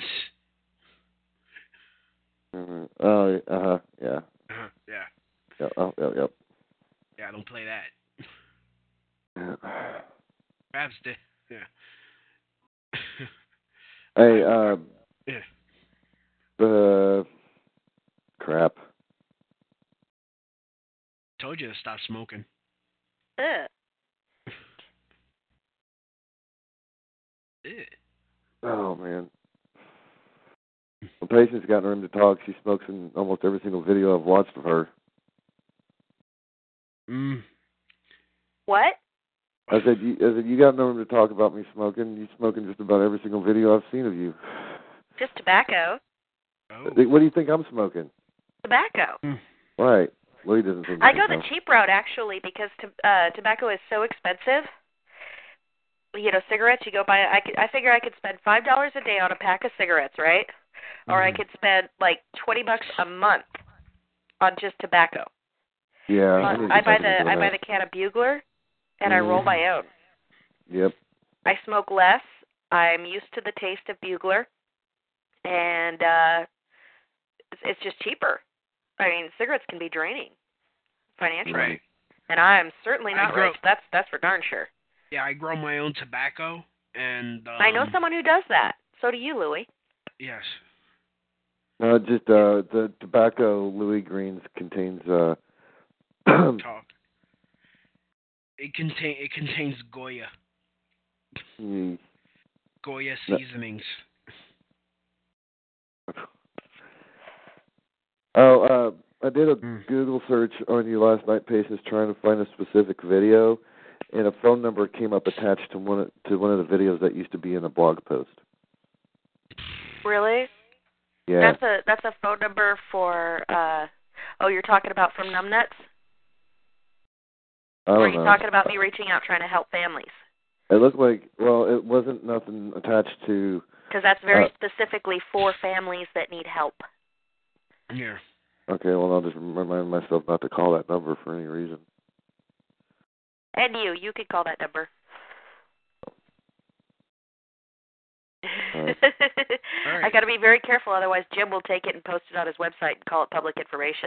Oh, yeah. Yeah. Yep. Oh, yep. Yeah, I don't play that. Yeah. Perhaps yeah. Hey, yeah. Crap. Told you to stop smoking. Ugh. Oh, man. When Patience got in the room to talk, she smokes in almost every single video I've watched of her. What? I said, you got in the room to talk about me smoking. You smoke in just about every single video I've seen of you. Just tobacco. Oh. What do you think I'm smoking? Tobacco. Right. Louis doesn't think I go the cheap route, actually, because tobacco is so expensive. You know, cigarettes, you go buy, I figure I could spend $5 a day on a pack of cigarettes, right? Or I could spend like $20 a month on just tobacco. Yeah. I buy the can of Bugler, and I roll my own. Yep. I smoke less. I'm used to the taste of Bugler, and it's just cheaper. I mean, cigarettes can be draining financially, right? And I'm certainly not rich. That's for darn sure. Yeah, I grow my own tobacco, and I know someone who does that. So do you, Louis. Yes. No, just the tobacco Louis Greens contains talk. It contains Goya. Goya seasonings. Oh, I did a Google search on you last night, Patience, trying to find a specific video, and a phone number came up attached to one of the videos that used to be in a blog post. Really? Yeah. That's a phone number for. You're talking about from Numbnuts? Or are you talking about me reaching out trying to help families? It looked like, it wasn't nothing attached to... Because that's very specifically for families that need help. Yeah. Okay, well, I'll just remind myself not to call that number for any reason. And you could call that number. Right. I got to be very careful, otherwise Jim will take it and post it on his website and call it public information.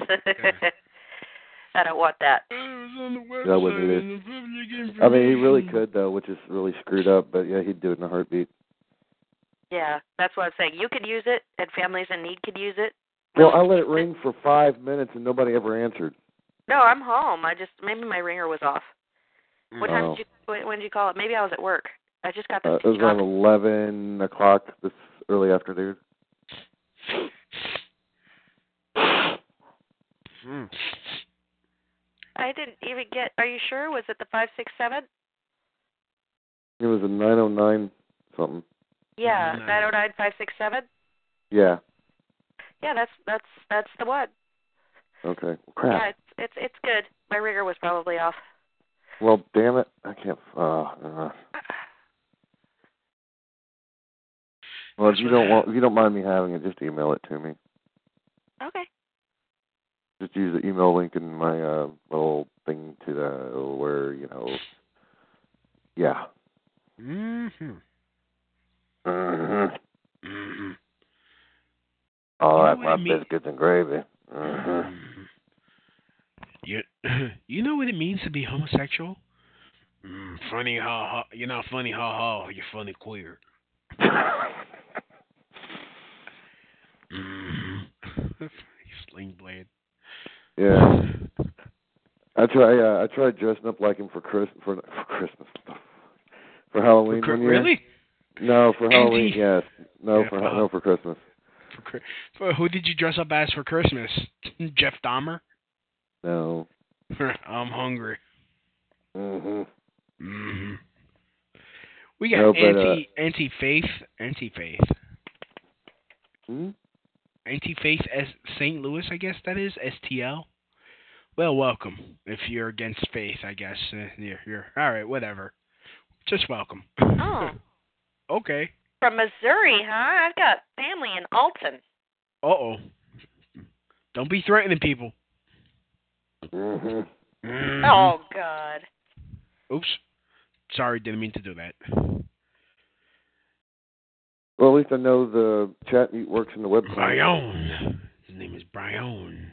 I don't want that. That wouldn't either. I mean, he really could, though, which is really screwed up, but yeah, he'd do it in a heartbeat. Yeah, that's what I'm saying. You could use it, and families in need could use it. Well, I let it ring for 5 minutes, and nobody ever answered. No, I'm home. Maybe my ringer was off. What time when did you call it? Maybe I was at work. I just got this. It was around 11 o'clock this early afternoon. I didn't even get. Are you sure? Was it the 567? It was a 909 something. Yeah, 909 567. Yeah. Yeah, that's the one. Okay. Crap. Yeah, it's good. My ringer was probably off. Well, damn it, I can't. Well, if you don't mind me having it, just email it to me. Okay. Just use the email link in my little thing to where yeah. Oh, that's my biscuits and gravy. You know what it means to be homosexual? Funny, ha ha. You're not funny, ha ha. You're funny queer. Sling Blade. Yeah. I tried dressing up like him for Christmas. For Halloween one year. Really? No, for Halloween. Yes. No, yeah, for Christmas. For who did you dress up as for Christmas? Jeff Dahmer? No. I'm hungry. Mhm. Mhm. We got anti-faith. Hmm? Anti-faith as St. Louis, I guess that is STL. Well, welcome. If you're against faith, I guess you're all right. Whatever. Just welcome. Oh. Okay. From Missouri, huh? I've got family in Alton. Uh-oh. Don't be threatening people. Mhm. Mm-hmm. Oh God. Oops. Sorry, didn't mean to do that. Well, at least I know the chat meet works in the website. Brian. His name is Brian.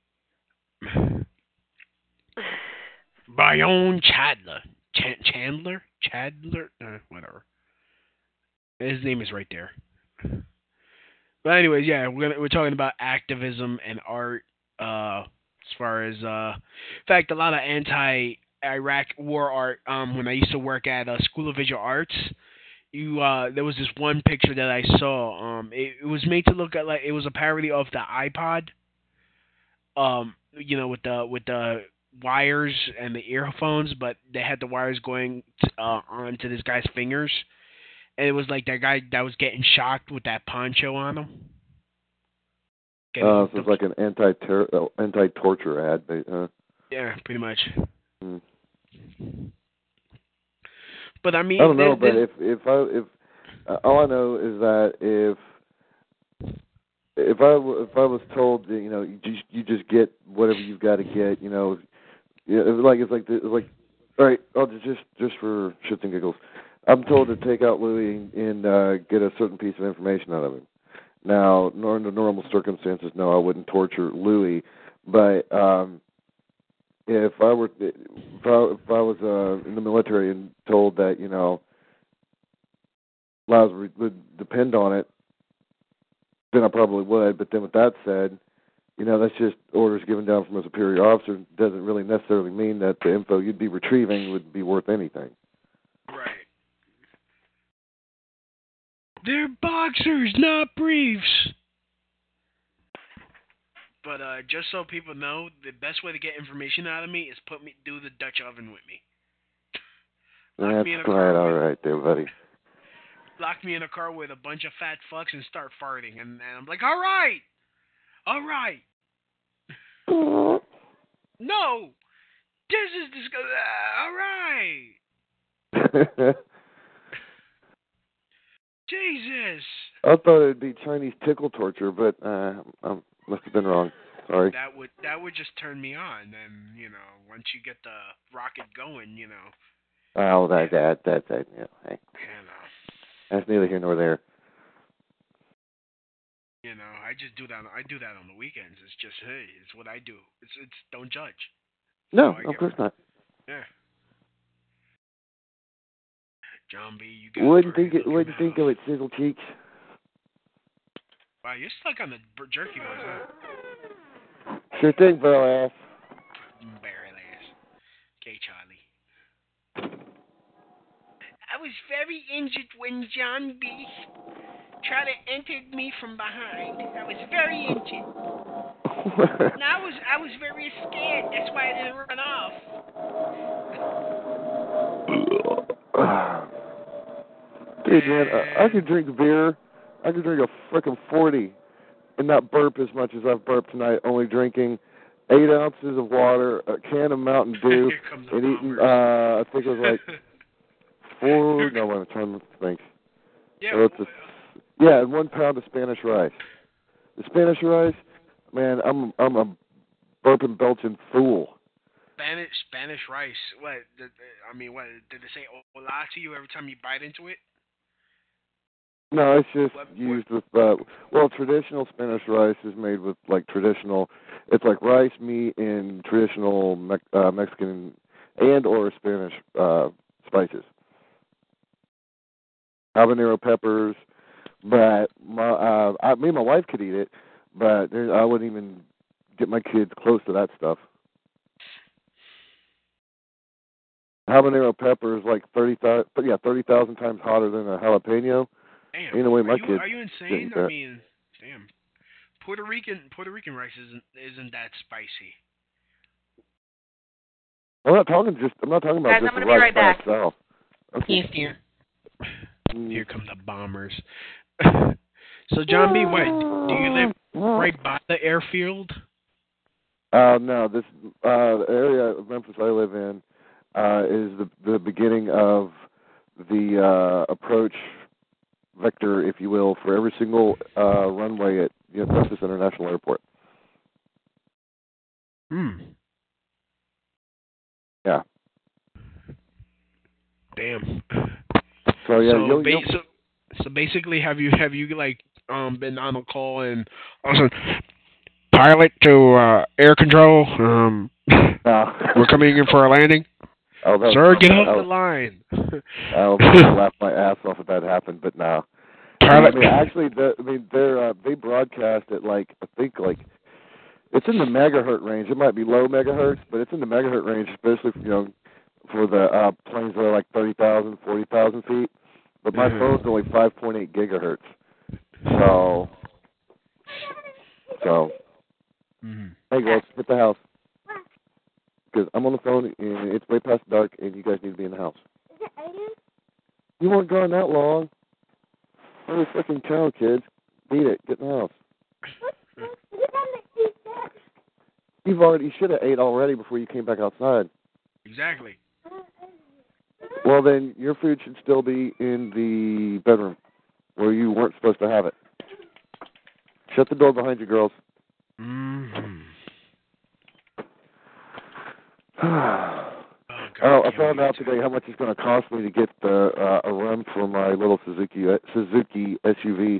Brian Chadler. Chandler? Whatever. His name is right there. But anyways, yeah, we're talking about activism and art. As far as in fact, a lot of anti-Iraq war art. When I used to work at School of Visual Arts, there was this one picture that I saw. It was made to look at like it was a parody of the iPod. With the wires and the earphones, but they had the wires going onto this guy's fingers, and it was like that guy that was getting shocked with that poncho on him. So it's like an anti-torture ad. Yeah, pretty much. Hmm. But I mean, I don't know. But if all I know is that if I was told that, you just get whatever you've got to get, it's like all right, I'll just for shits and giggles, I'm told to take out Louis and get a certain piece of information out of him. Now, under normal circumstances, no, I wouldn't torture Louis, but if I was in the military and told that lives would depend on it, then I probably would. But then with that said, that's just orders given down from a superior officer. Doesn't really necessarily mean that the info you'd be retrieving would be worth anything. Right. They're boxers, not briefs. But just so people know, the best way to get information out of me is do the Dutch oven with me. That's quite all right there, buddy. Lock me in a car with a bunch of fat fucks and start farting, and I'm like, all right. No, this is disgusting. All right. Jesus. I thought it'd be Chinese tickle torture, but I must have been wrong. Sorry. That would just turn me on, and once you get the rocket going, Oh, that's hey. That's neither here nor there. I just do that. I do that on the weekends. It's just, hey, it's what I do. It's don't judge. No, of course not. Yeah. John B, you got. Wouldn't think of it, sizzle cheeks. Wow, you're stuck on the jerky ones, huh? Sure thing, barrel ass. Barrel ass. Okay, Charlie. I was very injured when John B tried to enter me from behind. I was very injured. And I was very scared. That's why I didn't run off. Dude, man, I could drink beer. I could drink a frickin' 40 and not burp as much as I've burped tonight, only drinking 8 ounces of water, a can of Mountain Dew, and eating, I think it was like 4, no, I'm trying to think. Yeah, and 1 pound of Spanish rice. The Spanish rice, man, I'm a burping, belching fool. Spanish rice. What? What did they say? Hola to you every time you bite into it? No, it's just used with, traditional Spanish rice is made with, traditional, it's like rice, meat, and traditional Mexican and or Spanish spices. Habanero peppers, but me and my wife could eat it, But I wouldn't even get my kids close to that stuff. Habanero pepper is like 30,000 times hotter than a jalapeno. Damn. Ain't no way my kids. Are you insane? I mean, damn. Puerto Rican rice isn't that spicy. I'm not talking about Guys, just I'm the gonna be rice right by back. itself. Okay. Yes, dear. Here come the bombers. So, John B., do you live right by the airfield? No, this the area of Memphis I live in is the beginning of the approach vector, if you will, for every single runway at Memphis International Airport. Yeah. Damn. So yeah, so basically, have you like been on a call and also pilot to air control? We're coming in for a landing. Sir, get off the line. I'll laugh my ass off if that happened, but no. Pilot. Actually, they broadcast it I think it's in the megahertz range. It might be low megahertz, but it's in the megahertz range, especially for the planes that are like 30,000, 40,000 feet. But my phone's only 5.8 gigahertz. So. Hey girls, hit the house. Because I'm on the phone and it's way past dark and you guys need to be in the house. Is it Aiden? You weren't gone that long. Holy fucking cow, kids. Beat it. Get in the house. You should have ate already before you came back outside. Exactly. Well, then your food should still be in the bedroom where you weren't supposed to have it. Shut the door behind you, girls. I found out today how much it's going to cost me to get a rim for my little Suzuki SUV.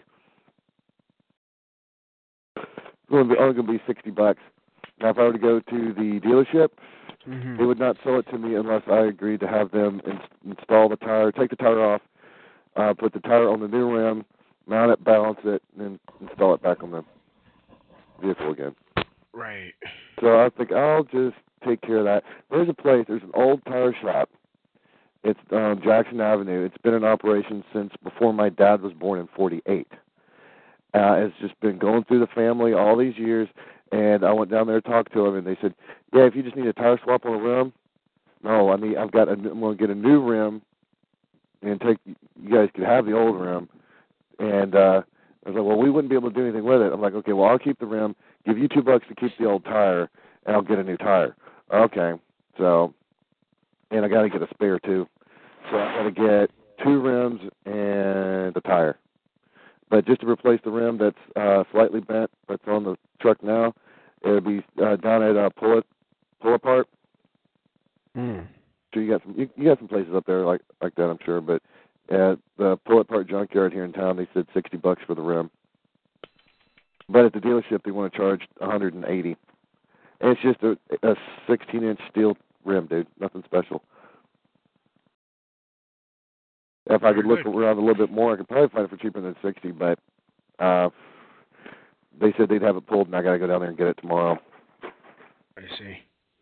It's only going to be $60. Now, if I were to go to the dealership, they would not sell it to me unless I agreed to have them install the tire, take the tire off, put the tire on the new rim, mount it, balance it, and then install it back on the vehicle again. Right. So I think I'll just take care of that. There's an old tire shop. It's Jackson Avenue. It's been in operation since before my dad was born in 48. It's just been going through the family all these years, and I went down there to talk to them, and they said, yeah, if you just need a tire swap on a rim, no, I'm going to get a new rim, and you guys could have the old rim. And I was like, well, we wouldn't be able to do anything with it. I'm like, okay, well, I'll keep the rim, give you $2 to keep the old tire, and I'll get a new tire. Okay, so, and I got to get a spare too. So I got to get 2 rims and a tire. But just to replace the rim that's slightly bent, that's on the truck now, it'll be down at Pull Apart. So you got some places up there like that, I'm sure. But at the Pull Apart junkyard here in town, they said $60 for the rim. But at the dealership, they want to charge $180. And it's just a 16-inch steel rim, dude. Nothing special. If I could look around a little bit more, I could probably find it for cheaper than $60. But they said they'd have it pulled, and I got to go down there and get it tomorrow. I see.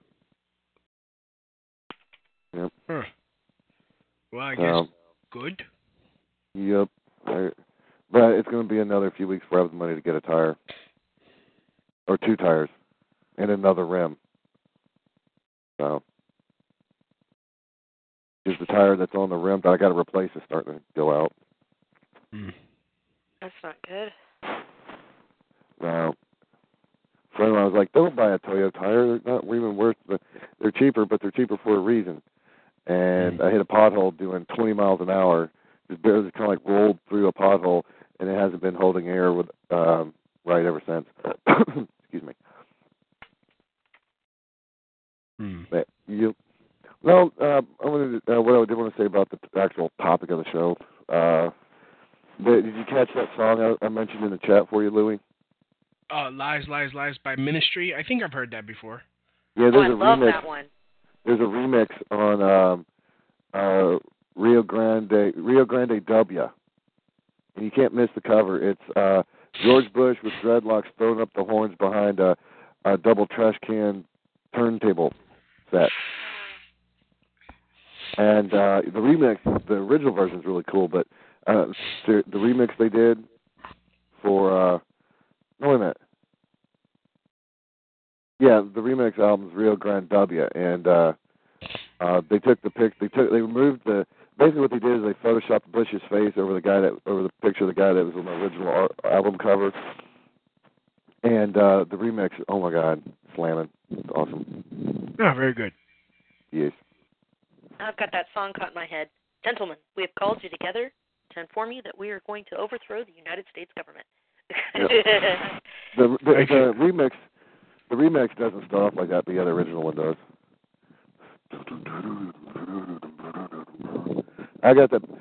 Yep. Huh. Well, I guess good. Yep. But it's going to be another few weeks before I have the money to get a tire. Or 2 tires. And another rim. So. Because the tire that's on the rim that I got to replace is starting to go out. That's not good. No. So I was like, don't buy a Toyota tire. They're not even worth they're cheaper, but they're cheaper for a reason. And I hit a pothole doing 20 miles an hour. Just barely kind of like rolled through a pothole, and it hasn't been holding air with right ever since. Excuse me. But what I did want to say about the actual topic of the show. Did you catch that song I mentioned in the chat for you, Louie? Lies, Lies, Lies by Ministry. I think I've heard that before. Yeah, there's I love that one. There's a remix on Rio Grande W. And you can't miss the cover. It's George Bush with dreadlocks throwing up the horns behind a double trash can turntable set. And the remix, the original version is really cool, but the remix they did for no, wait a minute. Yeah, the remix album's Rio Grande W, and they took the pic. They removed the. Basically, what they did is they photoshopped Bush's face over the picture of the guy that was on the original album cover. And the remix, oh my God, slamming, it's awesome. Yeah, very good. Yes. I've got that song caught in my head. Gentlemen, we have called you together to inform you that we are going to overthrow the United States government. The remix doesn't start off like that, but yeah, the original one does. I got that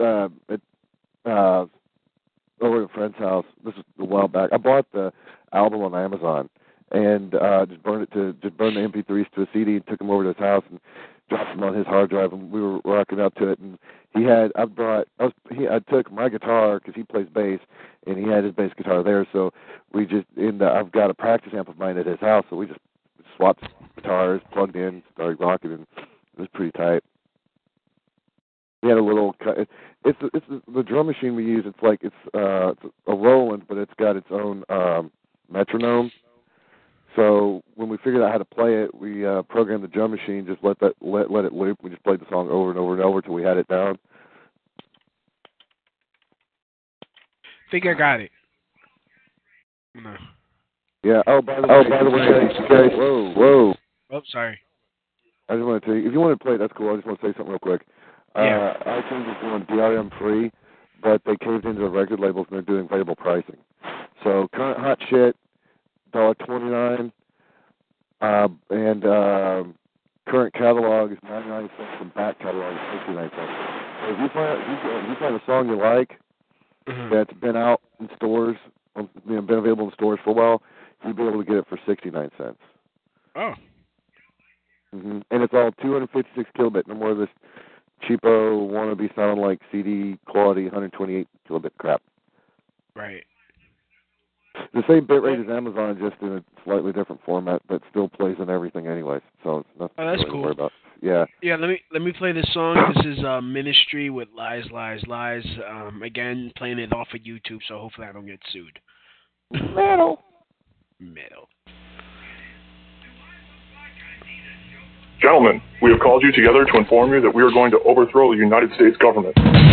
over at a friend's house. This was a while back. I bought the album on Amazon and just burned the MP3s to a CD and took them over to his house and dropped them on his hard drive, and we were rocking up to it. And I took my guitar because he plays bass, and he had his bass guitar there. So we just I've got a practice amp of mine at his house, so we just swapped guitars, plugged in, started rocking, and it was pretty tight. We had a little. It's the drum machine we use. It's like it's a Roland, but it's got its own metronome. So when we figured out how to play it, we programmed the drum machine. Just let it loop. We just played the song over and over and over until we had it down. Think I got it. No. Yeah. Oh, by the way, whoa. Oh, sorry. I just want to tell you, if you want to play it, that's cool. I just want to say something real quick. Yeah. iTunes is doing DRM free, but they caved into the record labels and they're doing variable pricing. So current hot shit, $1.29, and current catalog is 99 cents, and back catalog is 69 cents. So if you find a song you like that's been out in stores, been available in stores for a while, you'll be able to get it for 69 cents. Oh. And it's all 256 kilobit, no more of this cheapo wannabe sound like CD quality 128 kilobit crap. Right. The same bitrate as Amazon, just in a slightly different format, but still plays on everything anyways. So it's nothing that's really cool. to worry about. Yeah. Yeah, let me play this song. This is Ministry with Lies, Lies, Lies. Again, playing it off of YouTube, so hopefully I don't get sued. Metal. Gentlemen, we have called you together to inform you that we are going to overthrow the United States government.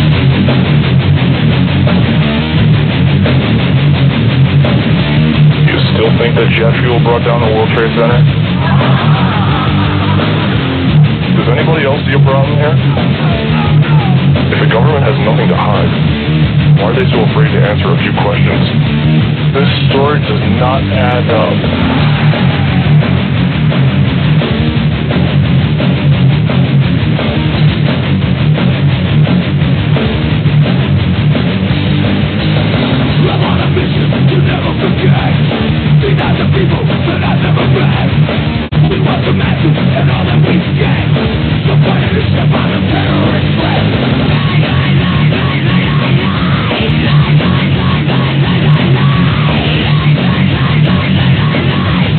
You still think that jet fuel brought down the World Trade Center? Does anybody else see a problem here? If the government has nothing to hide, why are they so afraid to answer a few questions? This story does not add up. Lies, lies, lies.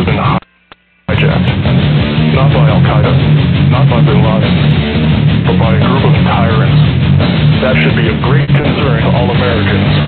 have been hijacked. Not by Al-Qaeda, not by Bin Laden, but by a group of tyrants. That should be of great concern to all Americans.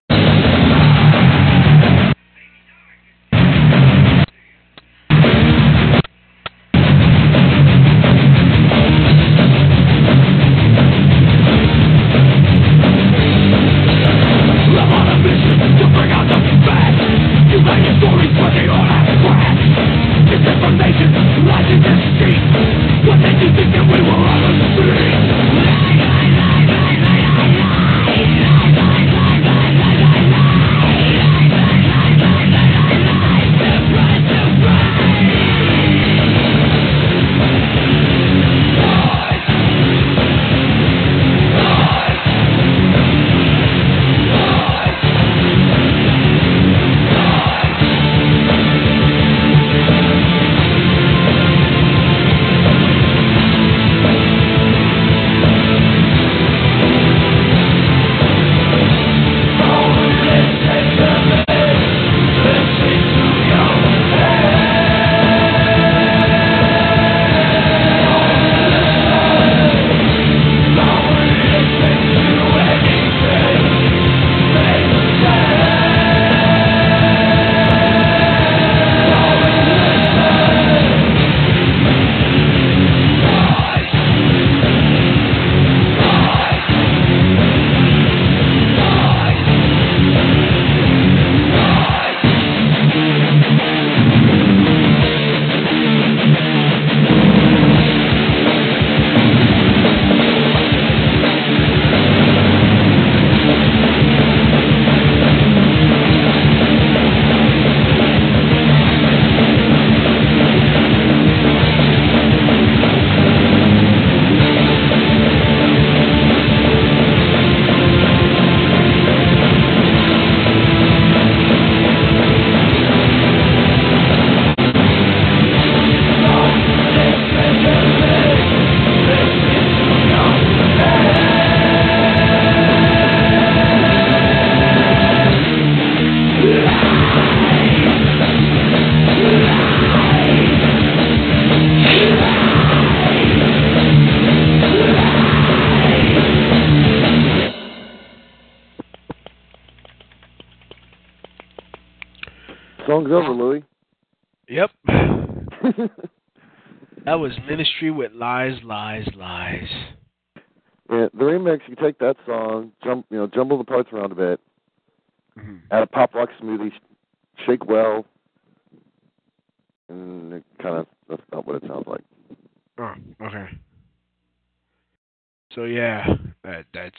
Song's over, Louie. Yep. That was Ministry with Lies, Lies, Lies. Yeah, the remix, you take that song, jumble the parts around a bit, add a pop rock smoothie, shake well, and it that's not what it sounds like. Oh, okay. So yeah, that's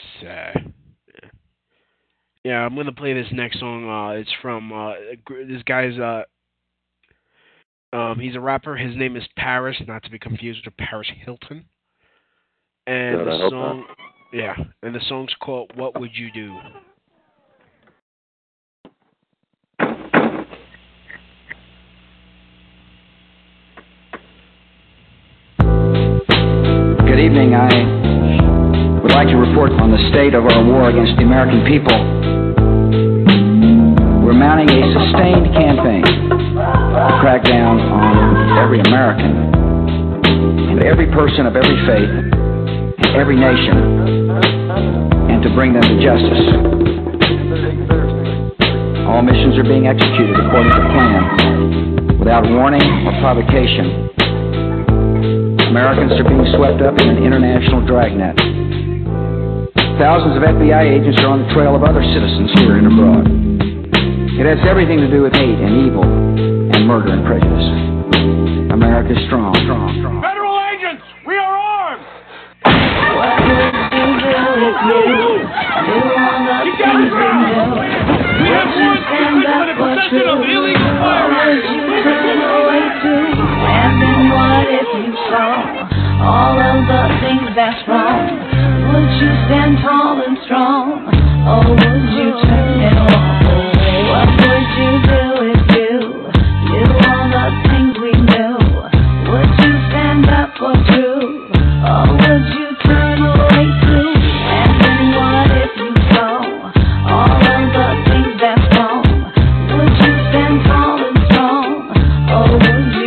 yeah. I'm gonna play this next song. It's from this guy's. He's a rapper. His name is Paris, not to be confused with Paris Hilton. And the song, and the song's called "What Would You Do." Good evening. I would like to report on the state of our war against the American people. We're mounting a sustained campaign to crack down on every American and every person of every faith, every nation, and to bring them to justice. All missions are being executed according to plan, without warning or provocation. Americans are being swept up in an international dragnet. Thousands of FBI agents are on the trail of other citizens here and abroad. It has everything to do with hate and evil and murder and prejudice. America is strong. Federal agents, we are armed! What would you do if you all the things we know? Would you stand up for truth? Or would you turn away too? And then what if you saw all of the things that's wrong? Would you stand tall and strong? Or would you turn and walk away? What would you do if you knew all the things we knew? Would you stand up for truth? Or would you turn away too? And then what if you saw all of the things that's wrong? Would you stand tall and strong? Or would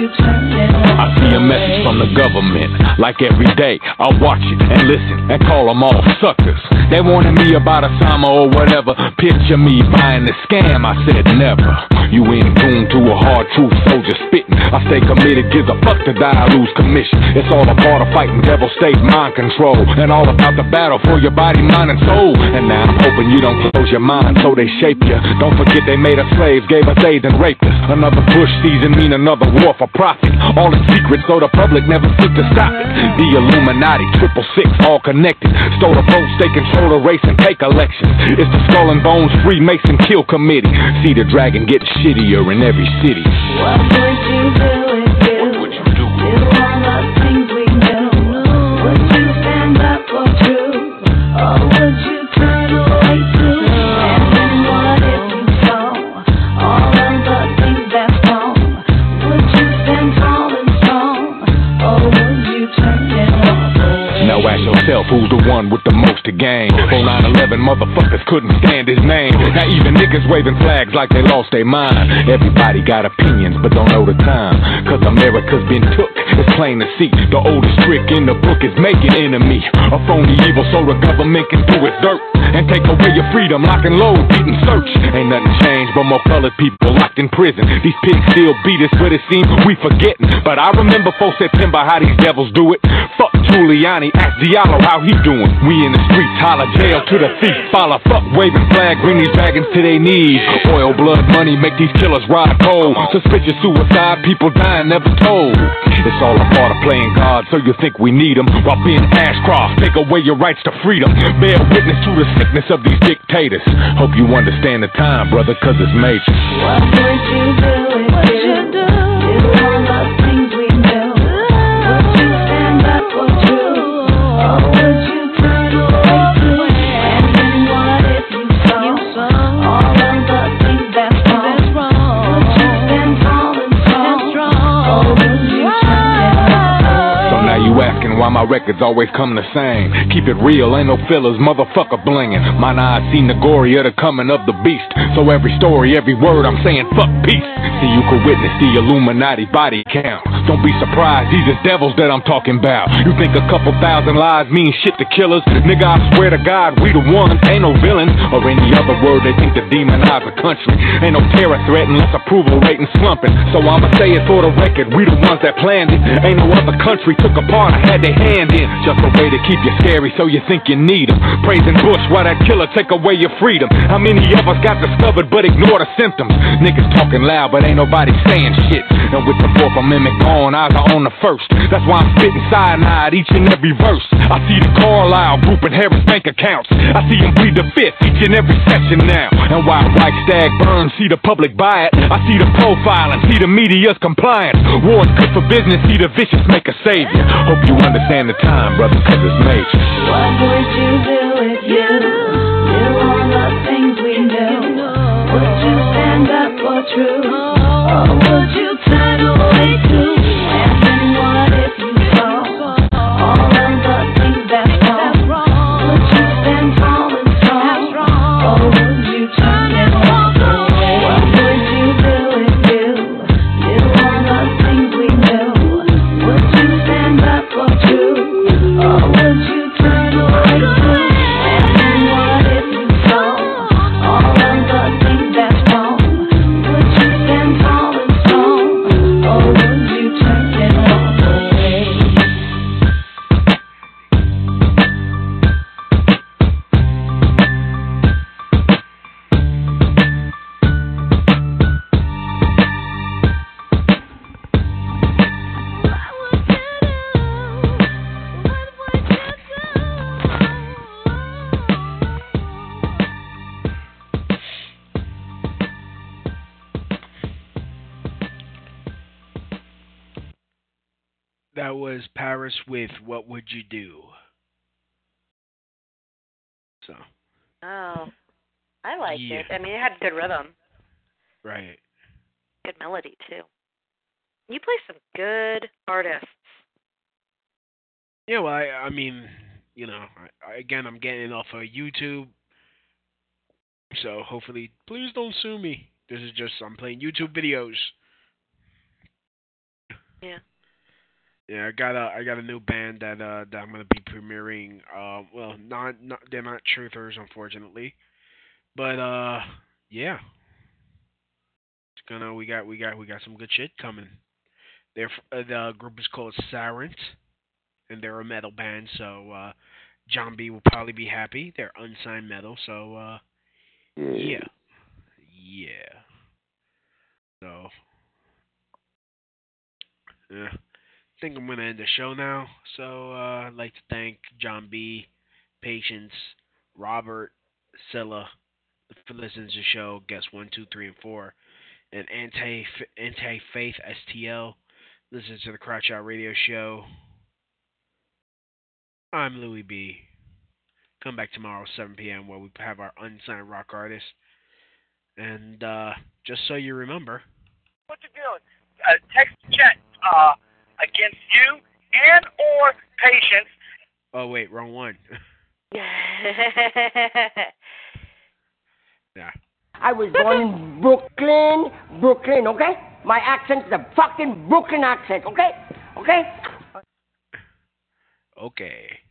government. Like every day, I watch it and listen and call them all suckers. They wanted me about Osama or whatever. Picture me buying the scam, I said never. You in tune to a hard truth soldier spitting. I stay committed, gives a fuck to die, I lose commission. It's all a part of fighting devil state mind control. And all about the battle for your body, mind, and soul. And now I'm hoping you don't close your mind so they shape you. Don't forget they made us slaves, gave us AIDS and raped us. Another Bush season mean another war for profit. All in secret so the public never seek to stop it. The Illuminati, 666, all connected. Stole the votes, they control the race and take elections. It's the Skull and Bones Freemason Kill Committee. See the dragon get shittier in every city. What would you do if you do all the things we do? Would you stand up for truth, or would you turn away too? And then what if you saw all of the things that's wrong? Would you stand tall and strong, or would you turn it off? Now ask yourself who's the one with the most to gain. On 9/11 motherfuckers couldn't stand his name. Now even niggas waving flags like they lost their mind. Everybody got opinions but don't know the time. Cause America's been took, it's plain to see. The oldest trick in the book is make an enemy. A phony evil so the government can do its dirt. And take away your freedom, lock and load, beat and search. Ain't nothing changed but more colored people locked in prison. These pigs still beat us but it seems we forgetting. But I remember 4 September how these devils do it. Fuck Giuliani, ask Diallo how he doing. We in the streets, holler jail to the thief. Follow fuck waving flag, bring these dragons to their knees. Oil, blood, money, make these killers ride cold. Suspicious suicide, people dying never told. It's all a part of playing God, so you think we need them. While being Ashcroft, take away your rights to freedom. Bear witness to the sickness of these dictators. Hope you understand the time, brother, cause it's major. What would you do if you do all the things we do? Would you stand up for truth, or would you turn away too? And then what if you saw all of the things that's wrong? Would you stand tall and strong, or would you turn it off? So now you asking why my records always come the same. Keep it real, ain't no fillers, motherfucker blinging. Mine eyes seen the glory of the coming of the beast. So every story, every word I'm saying, fuck peace. See, you could witness the Illuminati body count. Don't be surprised, these is devils that I'm talking about. You think a couple thousand lies mean shit to killers? Nigga, I swear to God, we the ones, ain't no villains. Or any other word, they think to demonize the country. Ain't no terror threat unless approval rating slumping. So I'ma say it for the record, we the ones that planned it. Ain't no other country took a part, I had their hand in. Just a way to keep you scary so you think you need them. Praising Bush while that killer take away your freedom. How many of us got discovered but ignore the symptoms? Niggas talking loud but ain't nobody saying shit. And with the 4th Amendment gone, eyes are on the 1st. That's why I'm spitting cyanide each and every verse. I see the Carlisle group and Harris bank accounts. I see them plead the 5th each and every session now. And while Reichstag burns, see the public buy it. I see the profiling, see the media's compliance. War's good for business, see the vicious make a savior. Hope you understand the time, brother, cause it's major. What would you do if you do all the things we do? Would you stand up for truth, or would you turn away too? And then what if you saw all of the things that's wrong? Would you stand tall and strong, or would you turn and walk away? What would you do if you do all the things we do? Would you stand up for truth, or would you turn away too? And then what if you saw all of the things that's wrong? Would you stand tall and strong, or would you turn and walk away? That was Paris with What Would You Do? So. Oh, I liked Yeah. it. I mean, it had good rhythm, Right. good melody too. You play some good artists. Yeah, well, I mean, you know, again, I'm getting it off of YouTube. So hopefully, please don't sue me. This is just, I'm playing YouTube videos. Yeah. Yeah, I got a new band that I'm gonna be premiering. Well, they're not truthers, unfortunately, but yeah, it's gonna we got some good shit coming. The group is called Sarent, and they're a metal band. So John B will probably be happy. They're unsigned metal, so yeah. So yeah. I think I'm going to end the show now. So I'd like to thank John B., Patience, Robert, Scylla, for listening to the show, guests 1, 2, 3, and 4, and Anti-Faith STL, listen to the Crouch Out Radio Show. I'm Louis B. Come back tomorrow, 7 p.m., where we have our unsigned rock artist. And just so you remember. What you doing? Text chat against you and or Patience. Oh, wait, wrong one. Yeah. I was born in Brooklyn, okay? My accent's the fucking Brooklyn accent, okay? Okay? Okay.